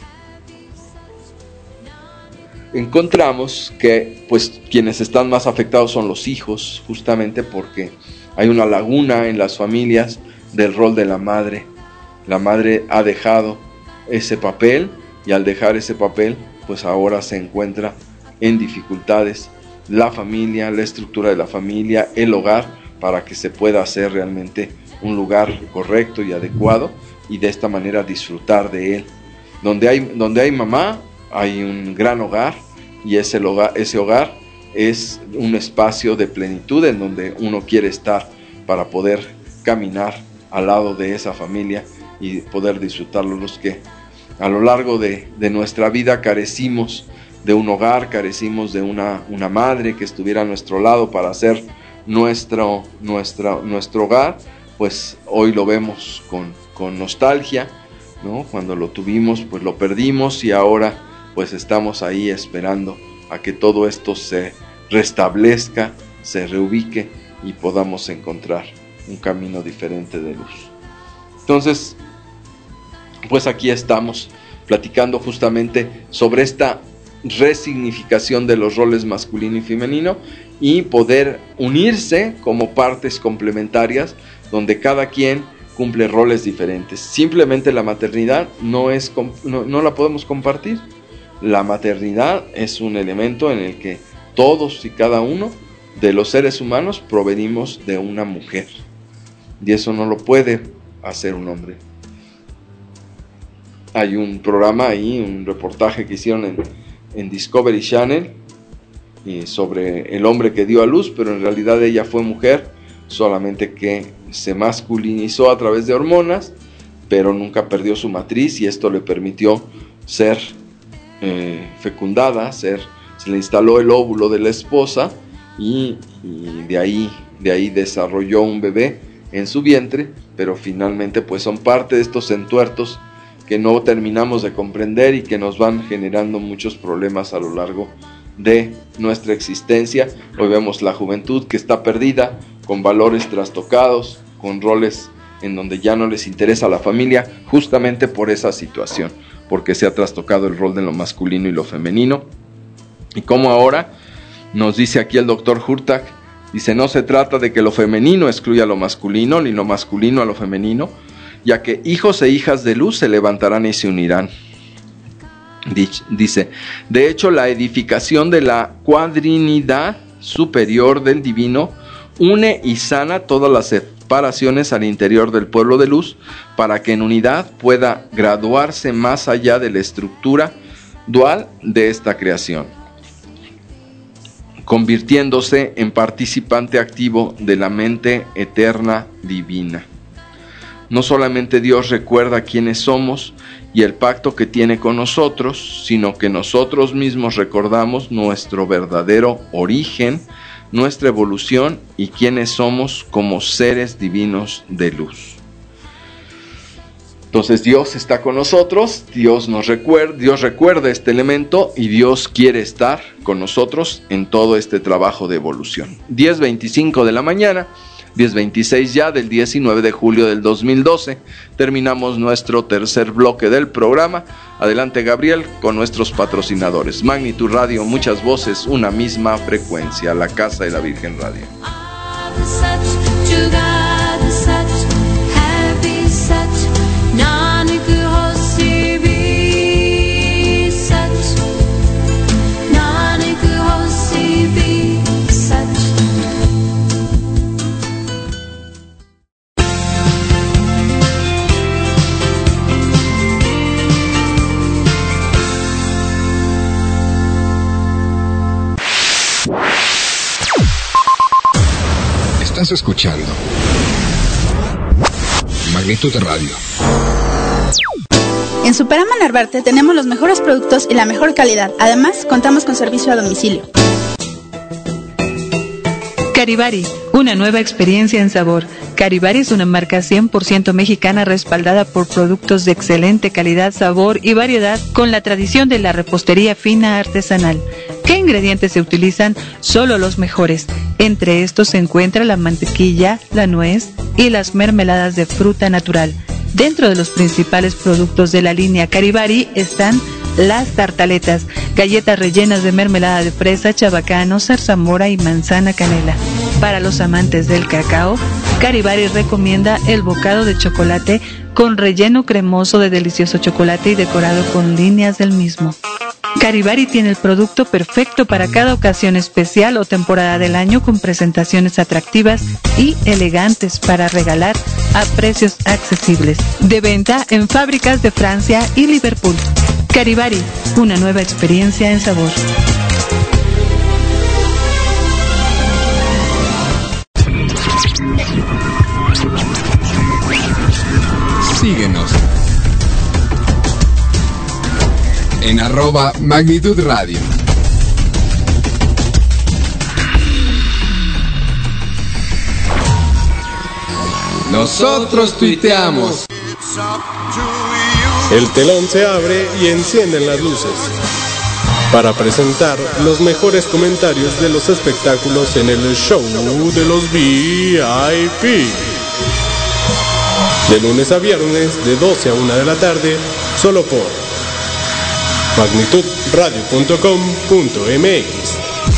encontramos que pues quienes están más afectados son los hijos, justamente porque hay una laguna en las familias del rol de la madre. La madre ha dejado ese papel, y al dejar ese papel pues ahora se encuentra en dificultades la familia, la estructura de la familia, el hogar, para que se pueda hacer realmente un lugar correcto y adecuado, y de esta manera disfrutar de él. Donde hay mamá, hay un gran hogar, y ese hogar es un espacio de plenitud en donde uno quiere estar para poder caminar al lado de esa familia y poder disfrutarlo. Los que a lo largo de nuestra vida carecimos de un hogar, carecimos de una madre que estuviera a nuestro lado para ser nuestro hogar, pues hoy lo vemos con nostalgia, ¿no? Cuando lo tuvimos, pues lo perdimos, y ahora pues estamos ahí esperando a que todo esto se restablezca, se reubique y podamos encontrar un camino diferente de luz. Entonces, pues aquí estamos platicando justamente sobre esta resignificación de los roles masculino y femenino, y poder unirse como partes complementarias donde cada quien cumple roles diferentes. Simplemente la maternidad no la podemos compartir. La maternidad es un elemento en el que todos y cada uno de los seres humanos provenimos de una mujer, y eso no lo puede hacer un hombre. Hay un programa ahí, un reportaje que hicieron en Discovery Channel sobre el hombre que dio a luz, pero en realidad ella fue mujer, solamente que se masculinizó a través de hormonas, pero nunca perdió su matriz, y esto le permitió ser fecundada, se le instaló el óvulo de la esposa, y de ahí desarrolló un bebé en su vientre, pero finalmente pues son parte de estos entuertos que no terminamos de comprender y que nos van generando muchos problemas a lo largo de nuestra existencia. Hoy vemos la juventud que está perdida, con valores trastocados, con roles en donde ya no les interesa la familia, justamente por esa situación, porque se ha trastocado el rol de lo masculino y lo femenino. Y como ahora nos dice aquí el doctor Hurtak, dice: no se trata de que lo femenino excluya a lo masculino, ni lo masculino a lo femenino, ya que hijos e hijas de luz se levantarán y se unirán. Dice: de hecho, la edificación de la cuadrinidad superior del divino une y sana todas las separaciones al interior del pueblo de luz, para que en unidad pueda graduarse más allá de la estructura dual de esta creación, convirtiéndose en participante activo de la mente eterna divina. No solamente Dios recuerda quiénes somos y el pacto que tiene con nosotros, sino que nosotros mismos recordamos nuestro verdadero origen, nuestra evolución y quiénes somos como seres divinos de luz. Entonces Dios está con nosotros, Dios recuerda este elemento, y Dios quiere estar con nosotros en todo este trabajo de evolución. 10:25 de la mañana, 10:26 ya del 19 de julio del 2012. Terminamos nuestro tercer bloque del programa. Adelante, Gabriel, con nuestros patrocinadores. Magnitud Radio, muchas voces, una misma frecuencia. La Casa de la Virgen Radio. Estás escuchando Magnitud Radio. En Superama Narvarte tenemos los mejores productos y la mejor calidad. Además, contamos con servicio a domicilio. Caribari, una nueva experiencia en sabor. Caribari es una marca 100% mexicana respaldada por productos de excelente calidad, sabor y variedad, con la tradición de la repostería fina artesanal. ¿Qué ingredientes se utilizan? Solo los mejores. Entre estos se encuentra la mantequilla, la nuez y las mermeladas de fruta natural. Dentro de los principales productos de la línea Caribari están las tartaletas, galletas rellenas de mermelada de fresa, chabacano, zarzamora y manzana canela. Para los amantes del cacao, Caribari recomienda el bocado de chocolate con relleno cremoso de delicioso chocolate y decorado con líneas del mismo. Caribari tiene el producto perfecto para cada ocasión especial o temporada del año, con presentaciones atractivas y elegantes para regalar a precios accesibles. De venta en fábricas de Francia y Liverpool. Caribari, una nueva experiencia en sabor. Síguenos en @Magnitud Radio. Los nosotros tuiteamos. El telón se abre y encienden las luces para presentar los mejores comentarios de los espectáculos en el show de los VIP. De lunes a viernes, de 12 a 1 de la tarde, solo por magnitudradio.com.mx.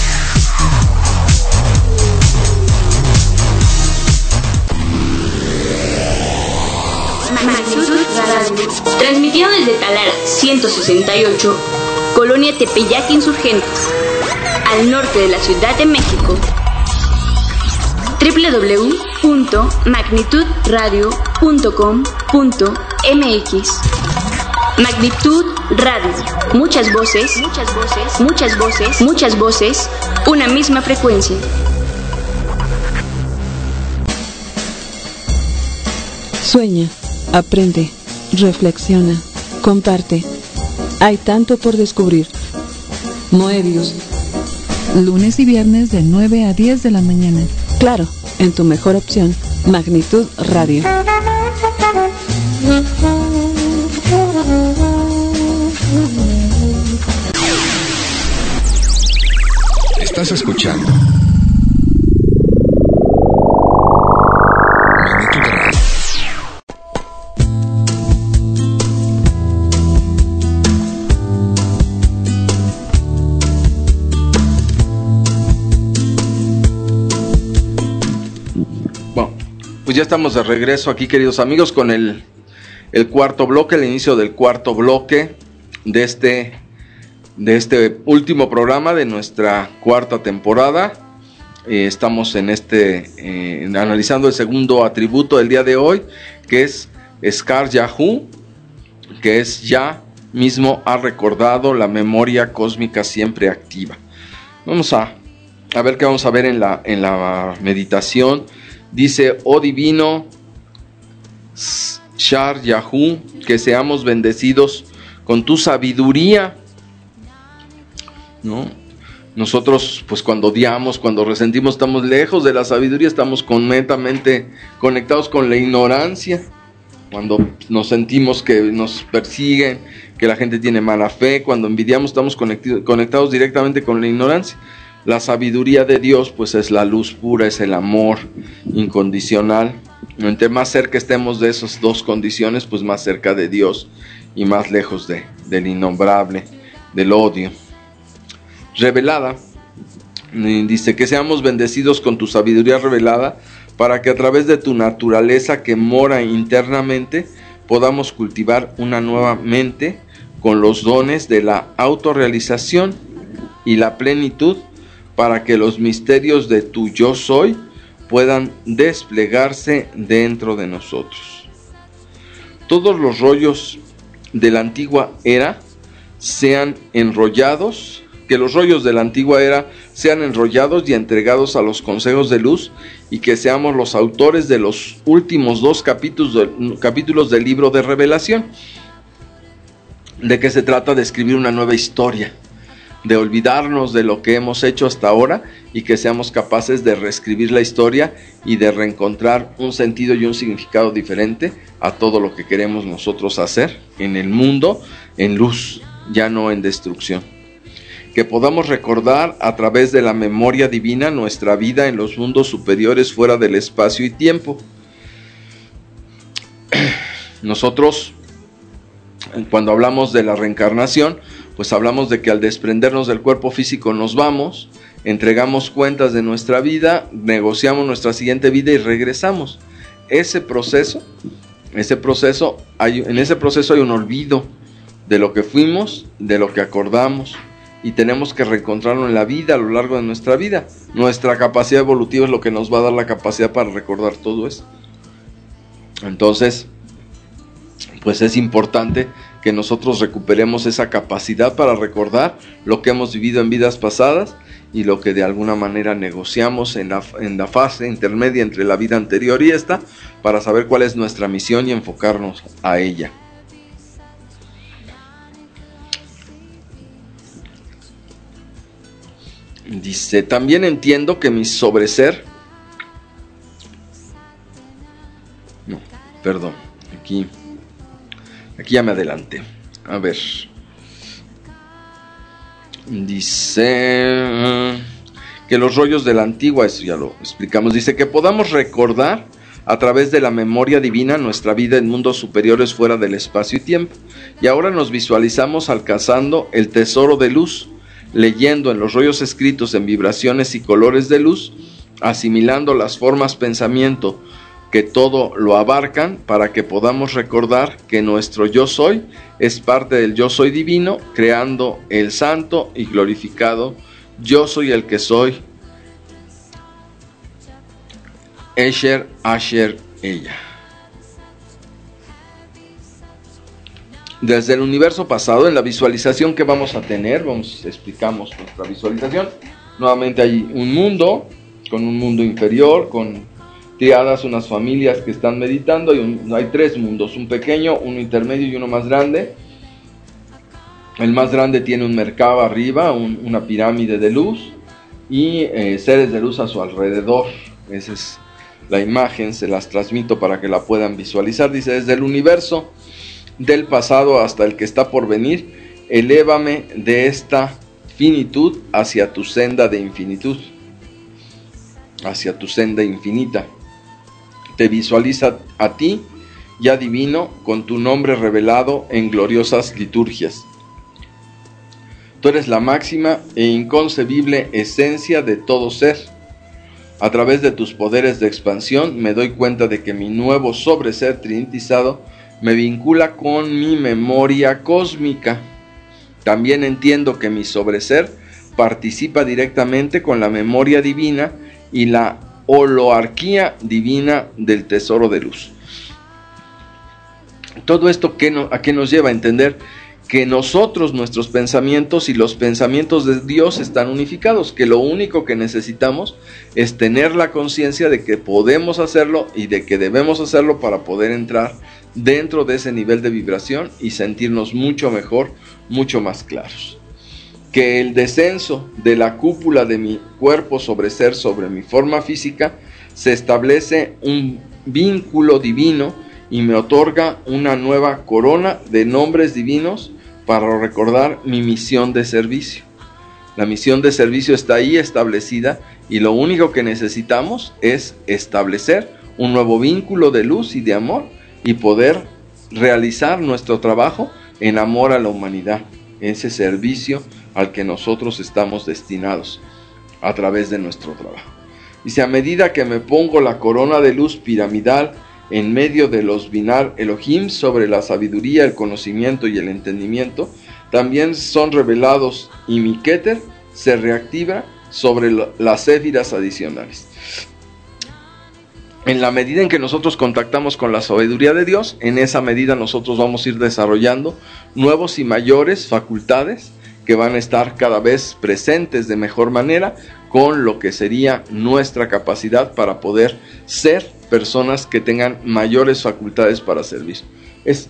Transmitido desde Talara 168, Colonia Tepeyac Insurgentes, al norte de la Ciudad de México. www.magnitudradio.com.mx. Magnitud Radio. Muchas voces, muchas voces, muchas voces, muchas voces, una misma frecuencia. Sueña, aprende, reflexiona, comparte. Hay tanto por descubrir. Moebius. Lunes y viernes de 9 a 10 de la mañana. Claro, en tu mejor opción, Magnitud Radio. Estás escuchando Magnitud Radio. Bueno, pues ya estamos de regreso aquí, queridos amigos, con el cuarto bloque, el inicio del cuarto bloque de este último programa de nuestra cuarta temporada. Estamos en analizando el segundo atributo del día de hoy, que es Skar Yahu, que es ya mismo ha recordado la memoria cósmica siempre activa. Vamos a ver qué vamos a ver en la meditación. Dice: oh divino Shar Yahu, que seamos bendecidos con tu sabiduría, ¿no? Nosotros, pues cuando odiamos, cuando resentimos, estamos lejos de la sabiduría, estamos netamente conectados con la ignorancia. Cuando nos sentimos que nos persiguen, que la gente tiene mala fe, cuando envidiamos, estamos conectados directamente con la ignorancia. La sabiduría de Dios, pues es la luz pura, es el amor incondicional. Entre más cerca estemos de esas dos condiciones, pues más cerca de Dios y más lejos del innombrable, del odio. Revelada, dice: que seamos bendecidos con tu sabiduría revelada, para que a través de tu naturaleza que mora internamente podamos cultivar una nueva mente con los dones de la autorrealización y la plenitud, para que los misterios de tu yo soy puedan desplegarse dentro de nosotros. Todos los rollos de la antigua era sean enrollados, que los rollos de la antigua era sean enrollados y entregados a los consejos de luz, y que seamos los autores de los últimos 2 capítulos del libro de Revelación. ¿De qué se trata? De escribir una nueva historia, de olvidarnos de lo que hemos hecho hasta ahora y que seamos capaces de reescribir la historia y de reencontrar un sentido y un significado diferente a todo lo que queremos nosotros hacer en el mundo, en luz, ya no en destrucción. Que podamos recordar a través de la memoria divina nuestra vida en los mundos superiores fuera del espacio y tiempo. Nosotros, cuando hablamos de la reencarnación, pues hablamos de que al desprendernos del cuerpo físico nos vamos, entregamos cuentas de nuestra vida, negociamos nuestra siguiente vida y regresamos. En ese proceso hay un olvido de lo que fuimos, de lo que acordamos, y tenemos que reencontrarlo en la vida, a lo largo de nuestra vida. Nuestra capacidad evolutiva es lo que nos va a dar la capacidad para recordar todo eso. Entonces, pues es importante que nosotros recuperemos esa capacidad para recordar lo que hemos vivido en vidas pasadas y lo que de alguna manera negociamos en la fase intermedia entre la vida anterior y esta, para saber cuál es nuestra misión y enfocarnos a ella. Dice: también entiendo que mi sobreser Perdón, aquí ya me adelanté. A ver. Dice que los rollos de la antigua, eso ya lo explicamos, dice que podamos recordar a través de la memoria divina nuestra vida en mundos superiores fuera del espacio y tiempo. Y ahora nos visualizamos alcanzando el tesoro de luz, leyendo en los rollos escritos en vibraciones y colores de luz, asimilando las formas pensamiento que todo lo abarcan, para que podamos recordar que nuestro yo soy es parte del yo soy divino, creando el santo y glorificado yo soy el que soy, Esher, Asher, ella. Desde el universo pasado, en la visualización que vamos a tener, explicamos nuestra visualización. Nuevamente hay un mundo, con un mundo inferior, con triadas, unas familias que están meditando. Hay tres mundos, un pequeño, uno intermedio y uno más grande. El más grande tiene un merkaba arriba, una pirámide de luz y seres de luz a su alrededor. Esa es la imagen, se las transmito para que la puedan visualizar. Dice: desde el universo del pasado hasta el que está por venir, elévame de esta finitud hacia tu senda de infinitud, hacia tu senda infinita. Te visualiza a ti, ya divino, con tu nombre revelado en gloriosas liturgias. Tú eres la máxima e inconcebible esencia de todo ser. A través de tus poderes de expansión me doy cuenta de que mi nuevo sobreser trinitizado me vincula con mi memoria cósmica. También entiendo que mi sobreser participa directamente con la memoria divina y la holoarquía divina del tesoro de luz. Todo esto ¿a qué nos lleva? A entender que nosotros, nuestros pensamientos y los pensamientos de Dios están unificados, que lo único que necesitamos es tener la conciencia de que podemos hacerlo y de que debemos hacerlo para poder entrar dentro de ese nivel de vibración y sentirnos mucho mejor, mucho más claros. Que el descenso de la cúpula de mi cuerpo sobreser sobre mi forma física se establece un vínculo divino y me otorga una nueva corona de nombres divinos para recordar mi misión de servicio. La misión de servicio está ahí establecida y lo único que necesitamos es establecer un nuevo vínculo de luz y de amor y poder realizar nuestro trabajo en amor a la humanidad, ese servicio al que nosotros estamos destinados a través de nuestro trabajo. Dice: a medida que me pongo la corona de luz piramidal en medio de los Binar Elohim sobre la sabiduría, el conocimiento y el entendimiento, también son revelados y mi Keter se reactiva sobre las séfiras adicionales. En la medida en que nosotros contactamos con la sabiduría de Dios, en esa medida nosotros vamos a ir desarrollando nuevos y mayores facultades que van a estar cada vez presentes de mejor manera con lo que sería nuestra capacidad para poder ser personas que tengan mayores facultades para servir. Es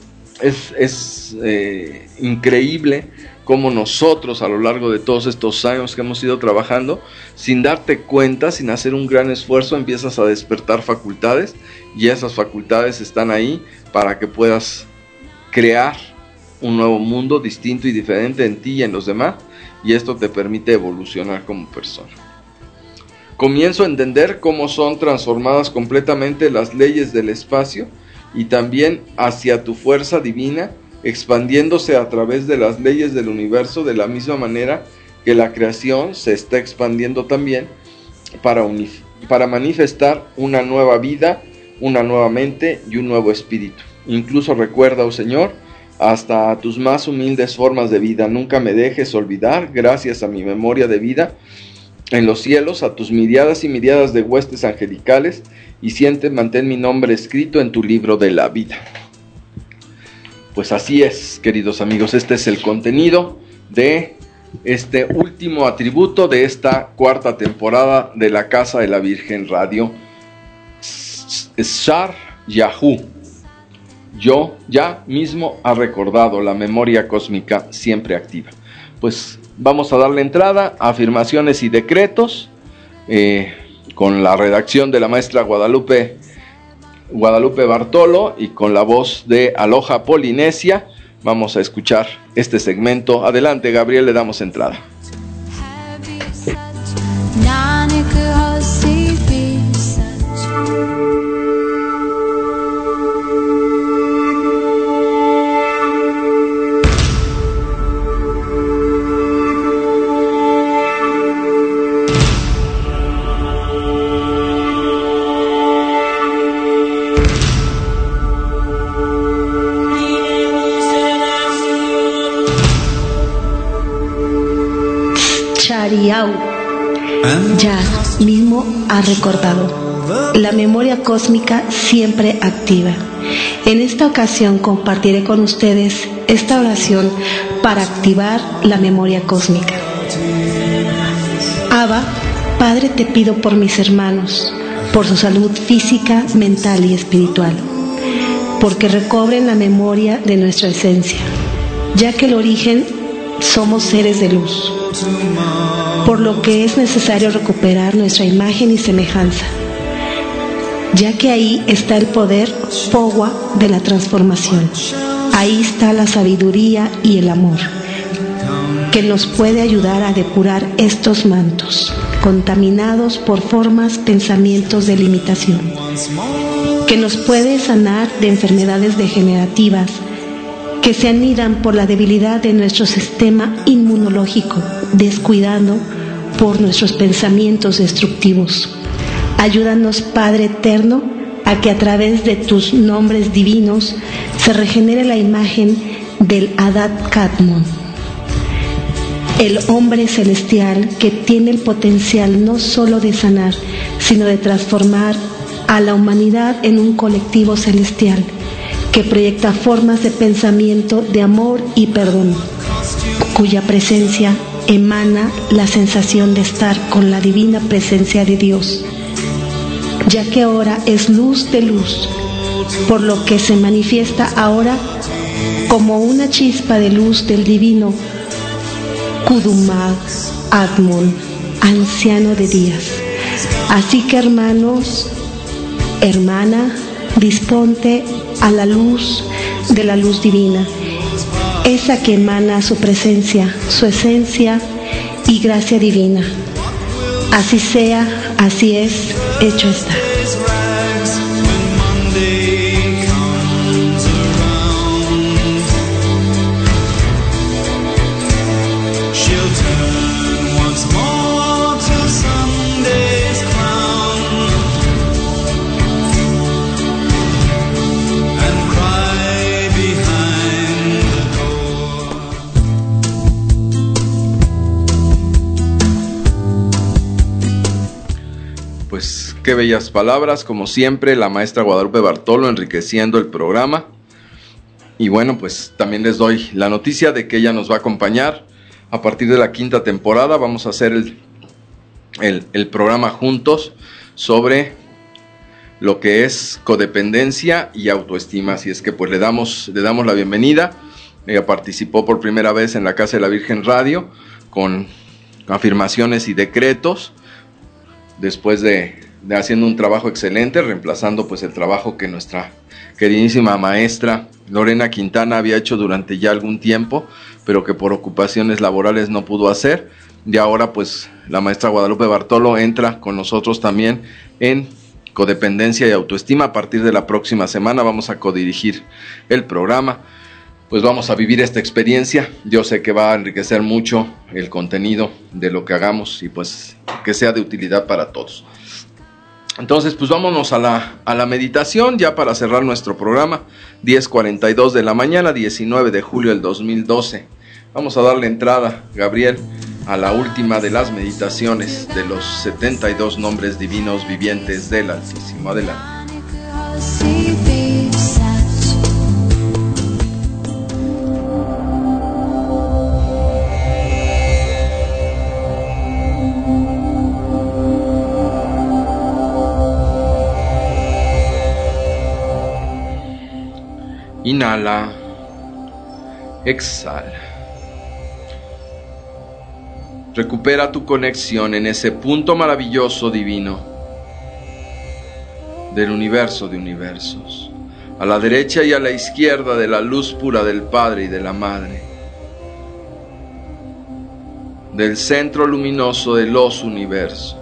increíble cómo nosotros a lo largo de todos estos años que hemos ido trabajando, sin darte cuenta, sin hacer un gran esfuerzo, empiezas a despertar facultades y esas facultades están ahí para que puedas crear un nuevo mundo distinto y diferente en ti y en los demás, y esto te permite evolucionar como persona. Comienzo a entender cómo son transformadas completamente las leyes del espacio y también hacia tu fuerza divina, expandiéndose a través de las leyes del universo de la misma manera que la creación se está expandiendo también para manifestar una nueva vida, una nueva mente y un nuevo espíritu. Incluso recuerda, oh Señor, hasta a tus más humildes formas de vida. Nunca me dejes olvidar, gracias a mi memoria de vida en los cielos, a tus miriadas y miriadas de huestes angelicales, y mantén mi nombre escrito en tu libro de la vida. Pues así es, queridos amigos, este es el contenido de este último atributo de esta cuarta temporada de la Casa de la Virgen Radio. Shar Yahu. Yo ya mismo ha recordado la memoria cósmica siempre activa. Pues vamos a darle entrada a afirmaciones y decretos con la redacción de la maestra Guadalupe Guadalupe Bartolo y con la voz de Aloha Polinesia vamos a escuchar este segmento. Adelante, Gabriel, le damos entrada. Ya mismo ha recordado. La memoria cósmica siempre activa. En esta ocasión compartiré con ustedes esta oración para activar la memoria cósmica. Abba, Padre, te pido por mis hermanos, por su salud física, mental y espiritual, porque recobren la memoria de nuestra esencia, ya que el origen somos seres de luz, por lo que es necesario recuperar nuestra imagen y semejanza, ya que ahí está el poder Powa de la transformación. Ahí está la sabiduría y el amor, que nos puede ayudar a depurar estos mantos, contaminados por formas, pensamientos de limitación, que nos puede sanar de enfermedades degenerativas que se anidan por la debilidad de nuestro sistema inmunológico, descuidando por nuestros pensamientos destructivos. Ayúdanos, Padre Eterno, a que a través de tus nombres divinos se regenere la imagen del Adat Kadmon, el hombre celestial que tiene el potencial no solo de sanar, sino de transformar a la humanidad en un colectivo celestial que proyecta formas de pensamiento de amor y perdón, cuya presencia emana la sensación de estar con la divina presencia de Dios, ya que ahora es luz de luz, por lo que se manifiesta ahora como una chispa de luz del divino Kudumag Atmon, anciano de días. Así que, hermanos, hermana, disponte a la luz de la luz divina, esa que emana su presencia, su esencia y gracia divina. Así sea, así es, hecho está. Qué bellas palabras, como siempre, la maestra Guadalupe Bartolo enriqueciendo el programa. Y bueno, pues también les doy la noticia de que ella nos va a acompañar a partir de la 5ª temporada. Vamos a hacer el programa juntos sobre lo que es codependencia y autoestima. Así es que pues le damos la bienvenida. Ella participó por primera vez en la Casa de la Virgen Radio con afirmaciones y decretos, después de haciendo un trabajo excelente, reemplazando pues el trabajo que nuestra queridísima maestra Lorena Quintana había hecho durante ya algún tiempo, pero que por ocupaciones laborales no pudo hacer. Y ahora pues la maestra Guadalupe Bartolo entra con nosotros también en codependencia y autoestima. A partir de la próxima semana vamos a codirigir el programa. Pues vamos a vivir esta experiencia. Yo sé que va a enriquecer mucho el contenido de lo que hagamos y pues que sea de utilidad para todos. Entonces pues vámonos a la meditación ya para cerrar nuestro programa. 10:42 de la mañana, 19 de julio del 2012. Vamos a darle entrada, Gabriel, a la última de las meditaciones de los 72 nombres divinos vivientes del Altísimo. Adelante. Inhala, exhala. Recupera tu conexión en ese punto maravilloso divino. del universo de universos, a la derecha y a la izquierda de la luz pura del Padre y de la Madre, del centro luminoso de los universos.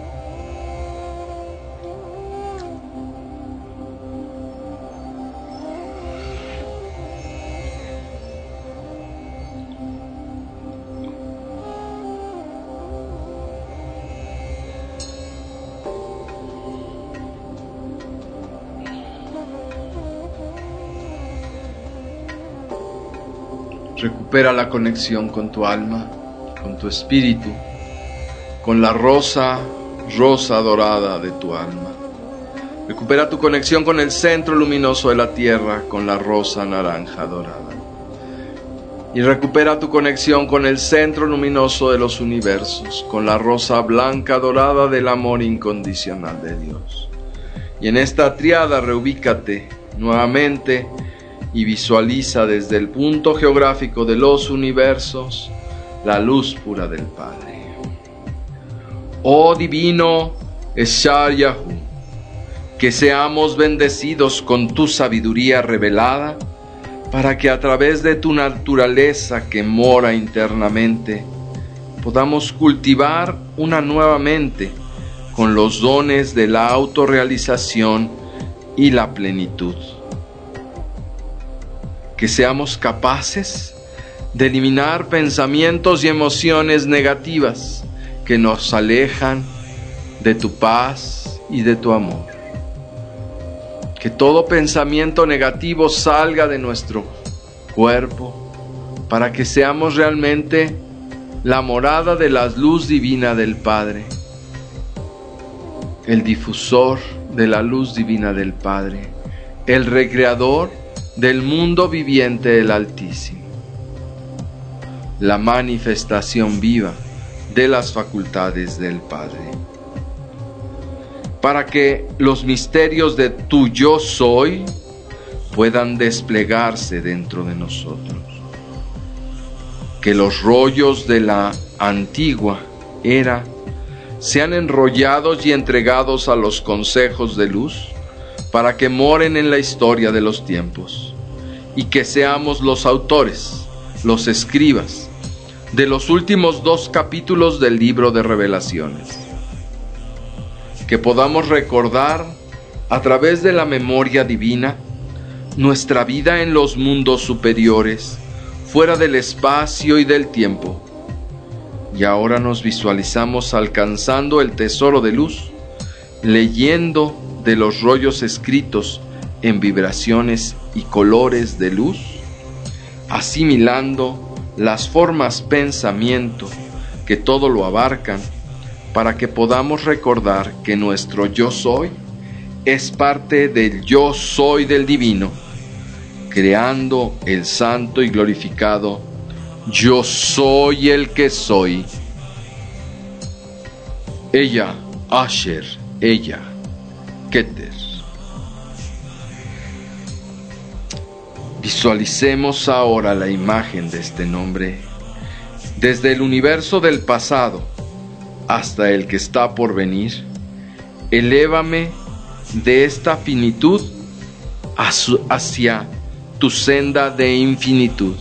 Recupera la conexión con tu alma, con tu espíritu, con la rosa dorada de tu alma. Recupera tu conexión con el centro luminoso de la tierra, con la rosa naranja dorada. Y recupera tu conexión con el centro luminoso de los universos, con la rosa blanca dorada del amor incondicional de Dios. Y en esta triada reubícate nuevamente y visualiza desde el punto geográfico de los universos la luz pura del Padre. Oh divino Eshar Yahu, que seamos bendecidos con tu sabiduría revelada, para que a través de tu naturaleza que mora internamente, podamos cultivar una nueva mente con los dones de la autorrealización y la plenitud. Que seamos capaces de eliminar pensamientos y emociones negativas que nos alejan de tu paz y de tu amor. Que todo pensamiento negativo salga de nuestro cuerpo para que seamos realmente la morada de la luz divina del Padre, el difusor de la luz divina del Padre, el recreador del mundo viviente del Altísimo, la manifestación viva de las facultades del Padre, para que los misterios de tu yo soy puedan desplegarse dentro de nosotros, que los rollos de la antigua era sean enrollados y entregados a los consejos de luz, para que moren en la historia de los tiempos, y que seamos los autores, los escribas, de los últimos 2 capítulos del libro de Revelaciones. Que podamos recordar, a través de la memoria divina, nuestra vida en los mundos superiores, fuera del espacio y del tiempo. Y ahora nos visualizamos alcanzando el tesoro de luz, leyendo de los rollos escritos en vibraciones y colores de luz, asimilando las formas pensamiento que todo lo abarcan, para que podamos recordar que nuestro yo soy es parte del yo soy del divino, creando el santo y glorificado yo soy el que soy. Ella, Asher, ella, Keter. Visualicemos ahora la imagen de este nombre, desde el universo del pasado hasta el que está por venir. Elévame de esta finitud hacia tu senda de infinitud,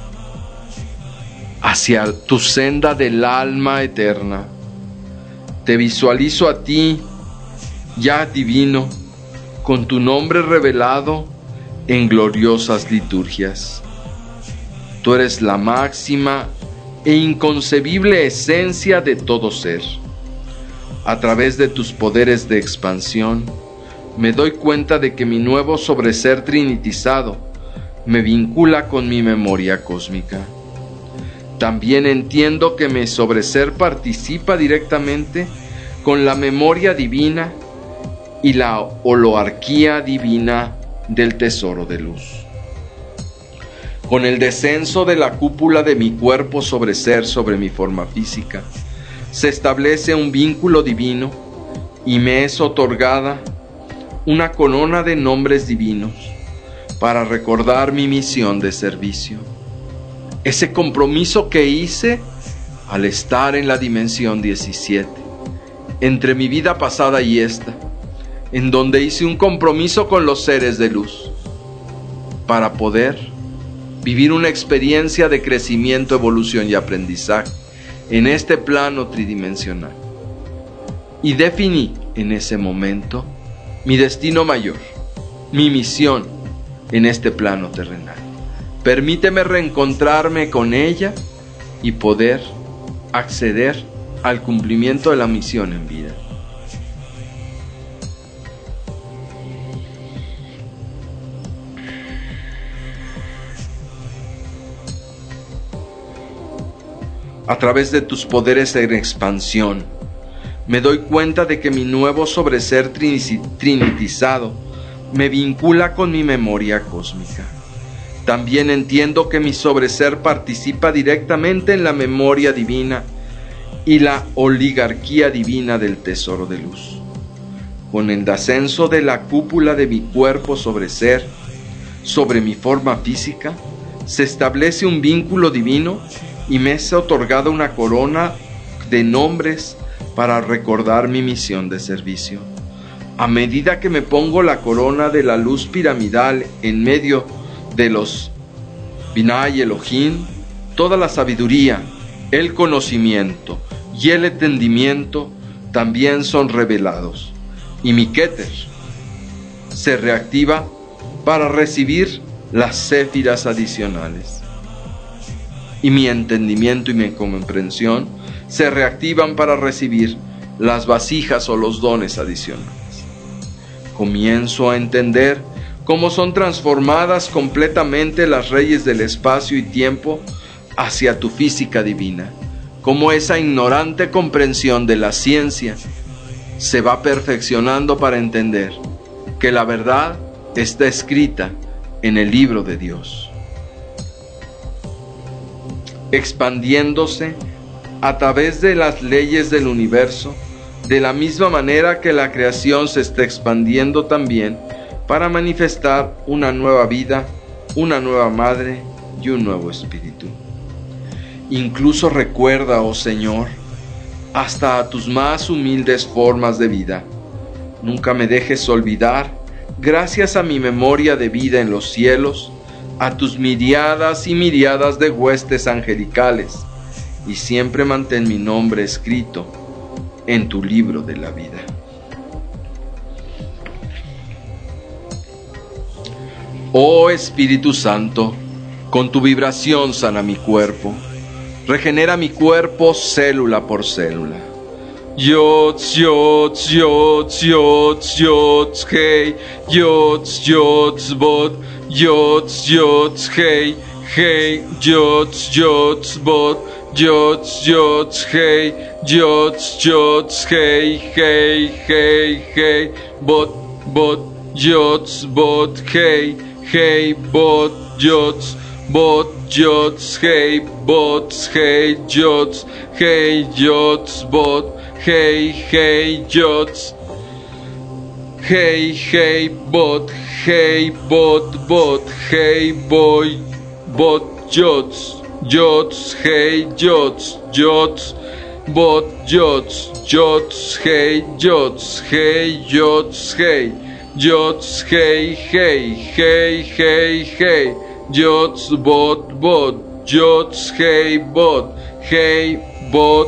hacia tu senda del alma eterna. Te visualizo a ti, ya divino, con tu nombre revelado en gloriosas liturgias. Tú eres la máxima e inconcebible esencia de todo ser. A través de tus poderes de expansión, me doy cuenta de que mi nuevo sobreser trinitizado me vincula con mi memoria cósmica. También entiendo que mi sobreser participa directamente con la memoria divina y la holoarquía divina del tesoro de luz. Con el descenso de la cúpula de mi cuerpo sobreser sobre mi forma física, se establece un vínculo divino y me es otorgada una corona de nombres divinos para recordar mi misión de servicio. Ese compromiso que hice al estar en la dimensión 17, entre mi vida pasada y esta, en donde hice un compromiso con los seres de luz para poder vivir una experiencia de crecimiento, evolución y aprendizaje en este plano tridimensional. Y definí en ese momento mi destino mayor, mi misión en este plano terrenal. Permíteme reencontrarme con ella y poder acceder al cumplimiento de la misión en vida. A través de tus poderes en expansión, me doy cuenta de que mi nuevo sobreser trinitizado me vincula con mi memoria cósmica. También entiendo que mi sobreser participa directamente en la memoria divina y la oligarquía divina del tesoro de luz. Con el ascenso de la cúpula de mi cuerpo sobreser sobre mi forma física, se establece un vínculo divino y me es otorgada una corona de nombres para recordar mi misión de servicio. A medida que me pongo la corona de la luz piramidal en medio de los Binah y Elohim, toda la sabiduría, el conocimiento y el entendimiento también son revelados, y mi Keter se reactiva para recibir las céfiras adicionales, y mi entendimiento y mi comprensión se reactivan para recibir las vasijas o los dones adicionales. Comienzo a entender cómo son transformadas completamente las leyes del espacio y tiempo hacia tu física divina, cómo esa ignorante comprensión de la ciencia se va perfeccionando para entender que la verdad está escrita en el libro de Dios, expandiéndose a través de las leyes del universo, de la misma manera que la creación se está expandiendo también para manifestar una nueva vida, una nueva madre y un nuevo espíritu. Incluso recuerda, oh Señor, hasta a tus más humildes formas de vida. Nunca me dejes olvidar, gracias a mi memoria de vida en los cielos, a tus miriadas y miriadas de huestes angelicales, y siempre mantén mi nombre escrito en tu libro de la vida. Oh Espíritu Santo, con tu vibración sana mi cuerpo, regenera mi cuerpo célula por célula. Yots, yots, yots, yots, yots, hey, yots, yots, bot, yots, yots, hey, hey, yots, yots, bot, yots, yots, hey, yots, yots, hey, hey, hey, hey, bot, bot, yots, bot, hey, hey, bot, yots, hey, bots, hey, yots, bot, hey, hey, yots, hey, bot, bot, hey, boy, bot, yots, hey, yots, bot, yots, hey, yots, hey, yots, hey, yots, hey, hey, hey, hey, hey, yots, bot, yots, hey, bot, hey, bot,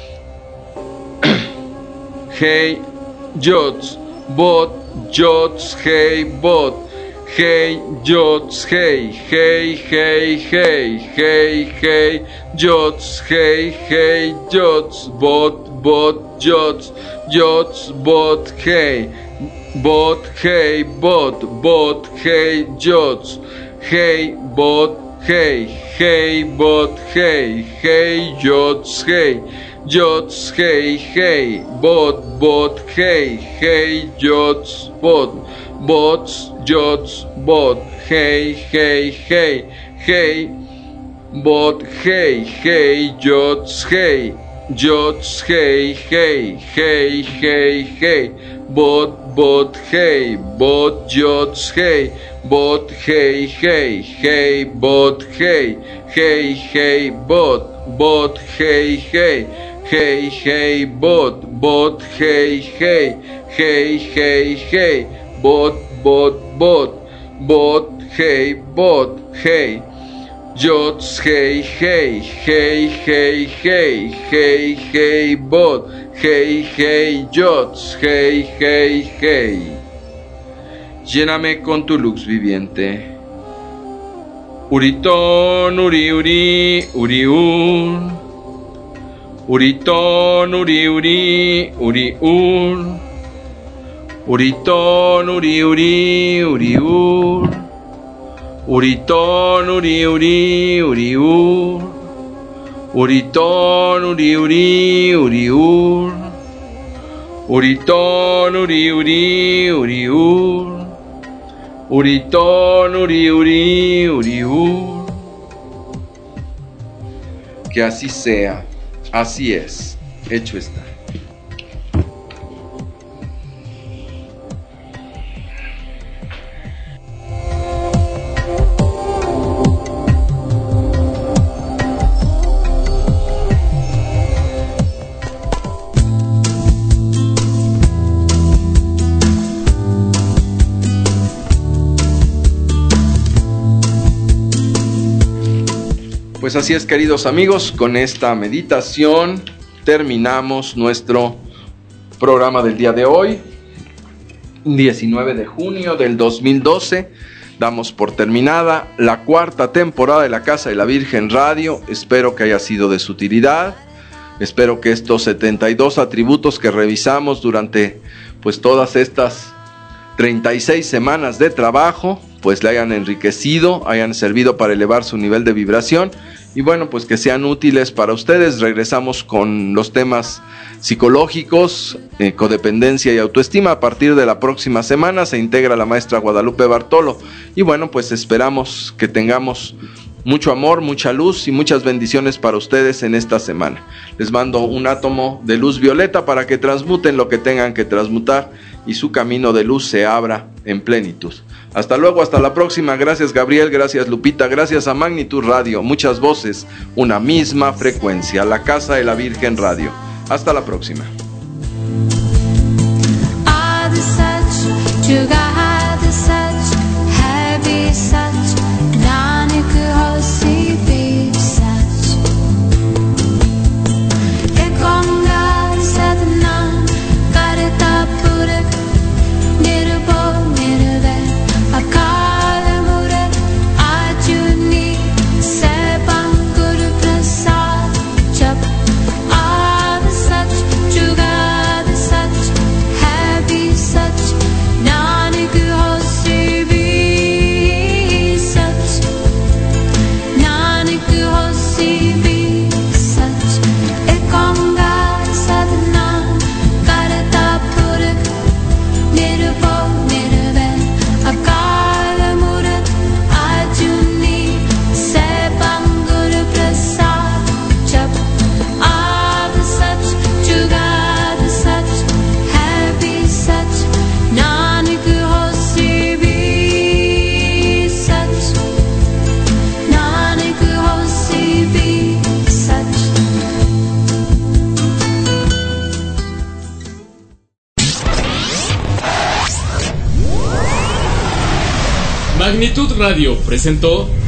hey, yots, bot, yots, hey, bot, hey, yots, hey, hey, hey, hey, hey, hey, yots, hey, hey, yots, bot, yots, bot, hey, bot, hey, bot, hey, yots, hey, bot, hey, hey, bot, hey, hey, yots, hey, hey, bot, hey, hey, yots, bots, yots, bot, hey, hey, hey, hey, bot, hey, hey, yots, hey, hey, hey, hey, hey, hey, bot, hey, yots, hey, bot, hey, hey, hey, bot, hey, hey, hey, bot, hey, hey, hey, hey, bot, bot, hey, hey, hey, hey, hey, bot, bot, bot, bot, hey, bot, hey, yots, hey, hey, hey, hey, hey, hey, hey, bot, hey, hey, yots, hey, hey, hey. Lléname con tu luz viviente. Uritón, uri, uri, uriún. Uritón, uri, uri, uriún. Uritón, uri, uri, uriún. Uritón, uri, uri, uriún. Uritón, uri, uri, uriún. Uritón, uri, uri, uriún. Uritón, uri, uri, uriún. Que así sea, así es, hecho está. Pues así es, queridos amigos, con esta meditación terminamos nuestro programa del día de hoy, 19 de junio del 2012. Damos por terminada la cuarta temporada de La Casa de la Virgen Radio. Espero que haya sido de su utilidad. Espero que estos 72 atributos que revisamos durante pues todas estas 36 semanas de trabajo pues le hayan enriquecido, hayan servido para elevar su nivel de vibración y bueno, pues que sean útiles para ustedes. Regresamos con los temas psicológicos, codependencia y autoestima. A partir de la próxima semana se integra la maestra Guadalupe Bartolo y bueno, pues esperamos que tengamos mucho amor, mucha luz y muchas bendiciones para ustedes en esta semana. Les mando un átomo de luz violeta para que transmuten lo que tengan que transmutar y su camino de luz se abra en plenitud. Hasta luego, hasta la próxima. Gracias Gabriel, gracias Lupita, gracias a Magnitud Radio. Muchas voces, una misma frecuencia. La Casa de la Virgen Radio. Hasta la próxima. Magnitud Radio presentó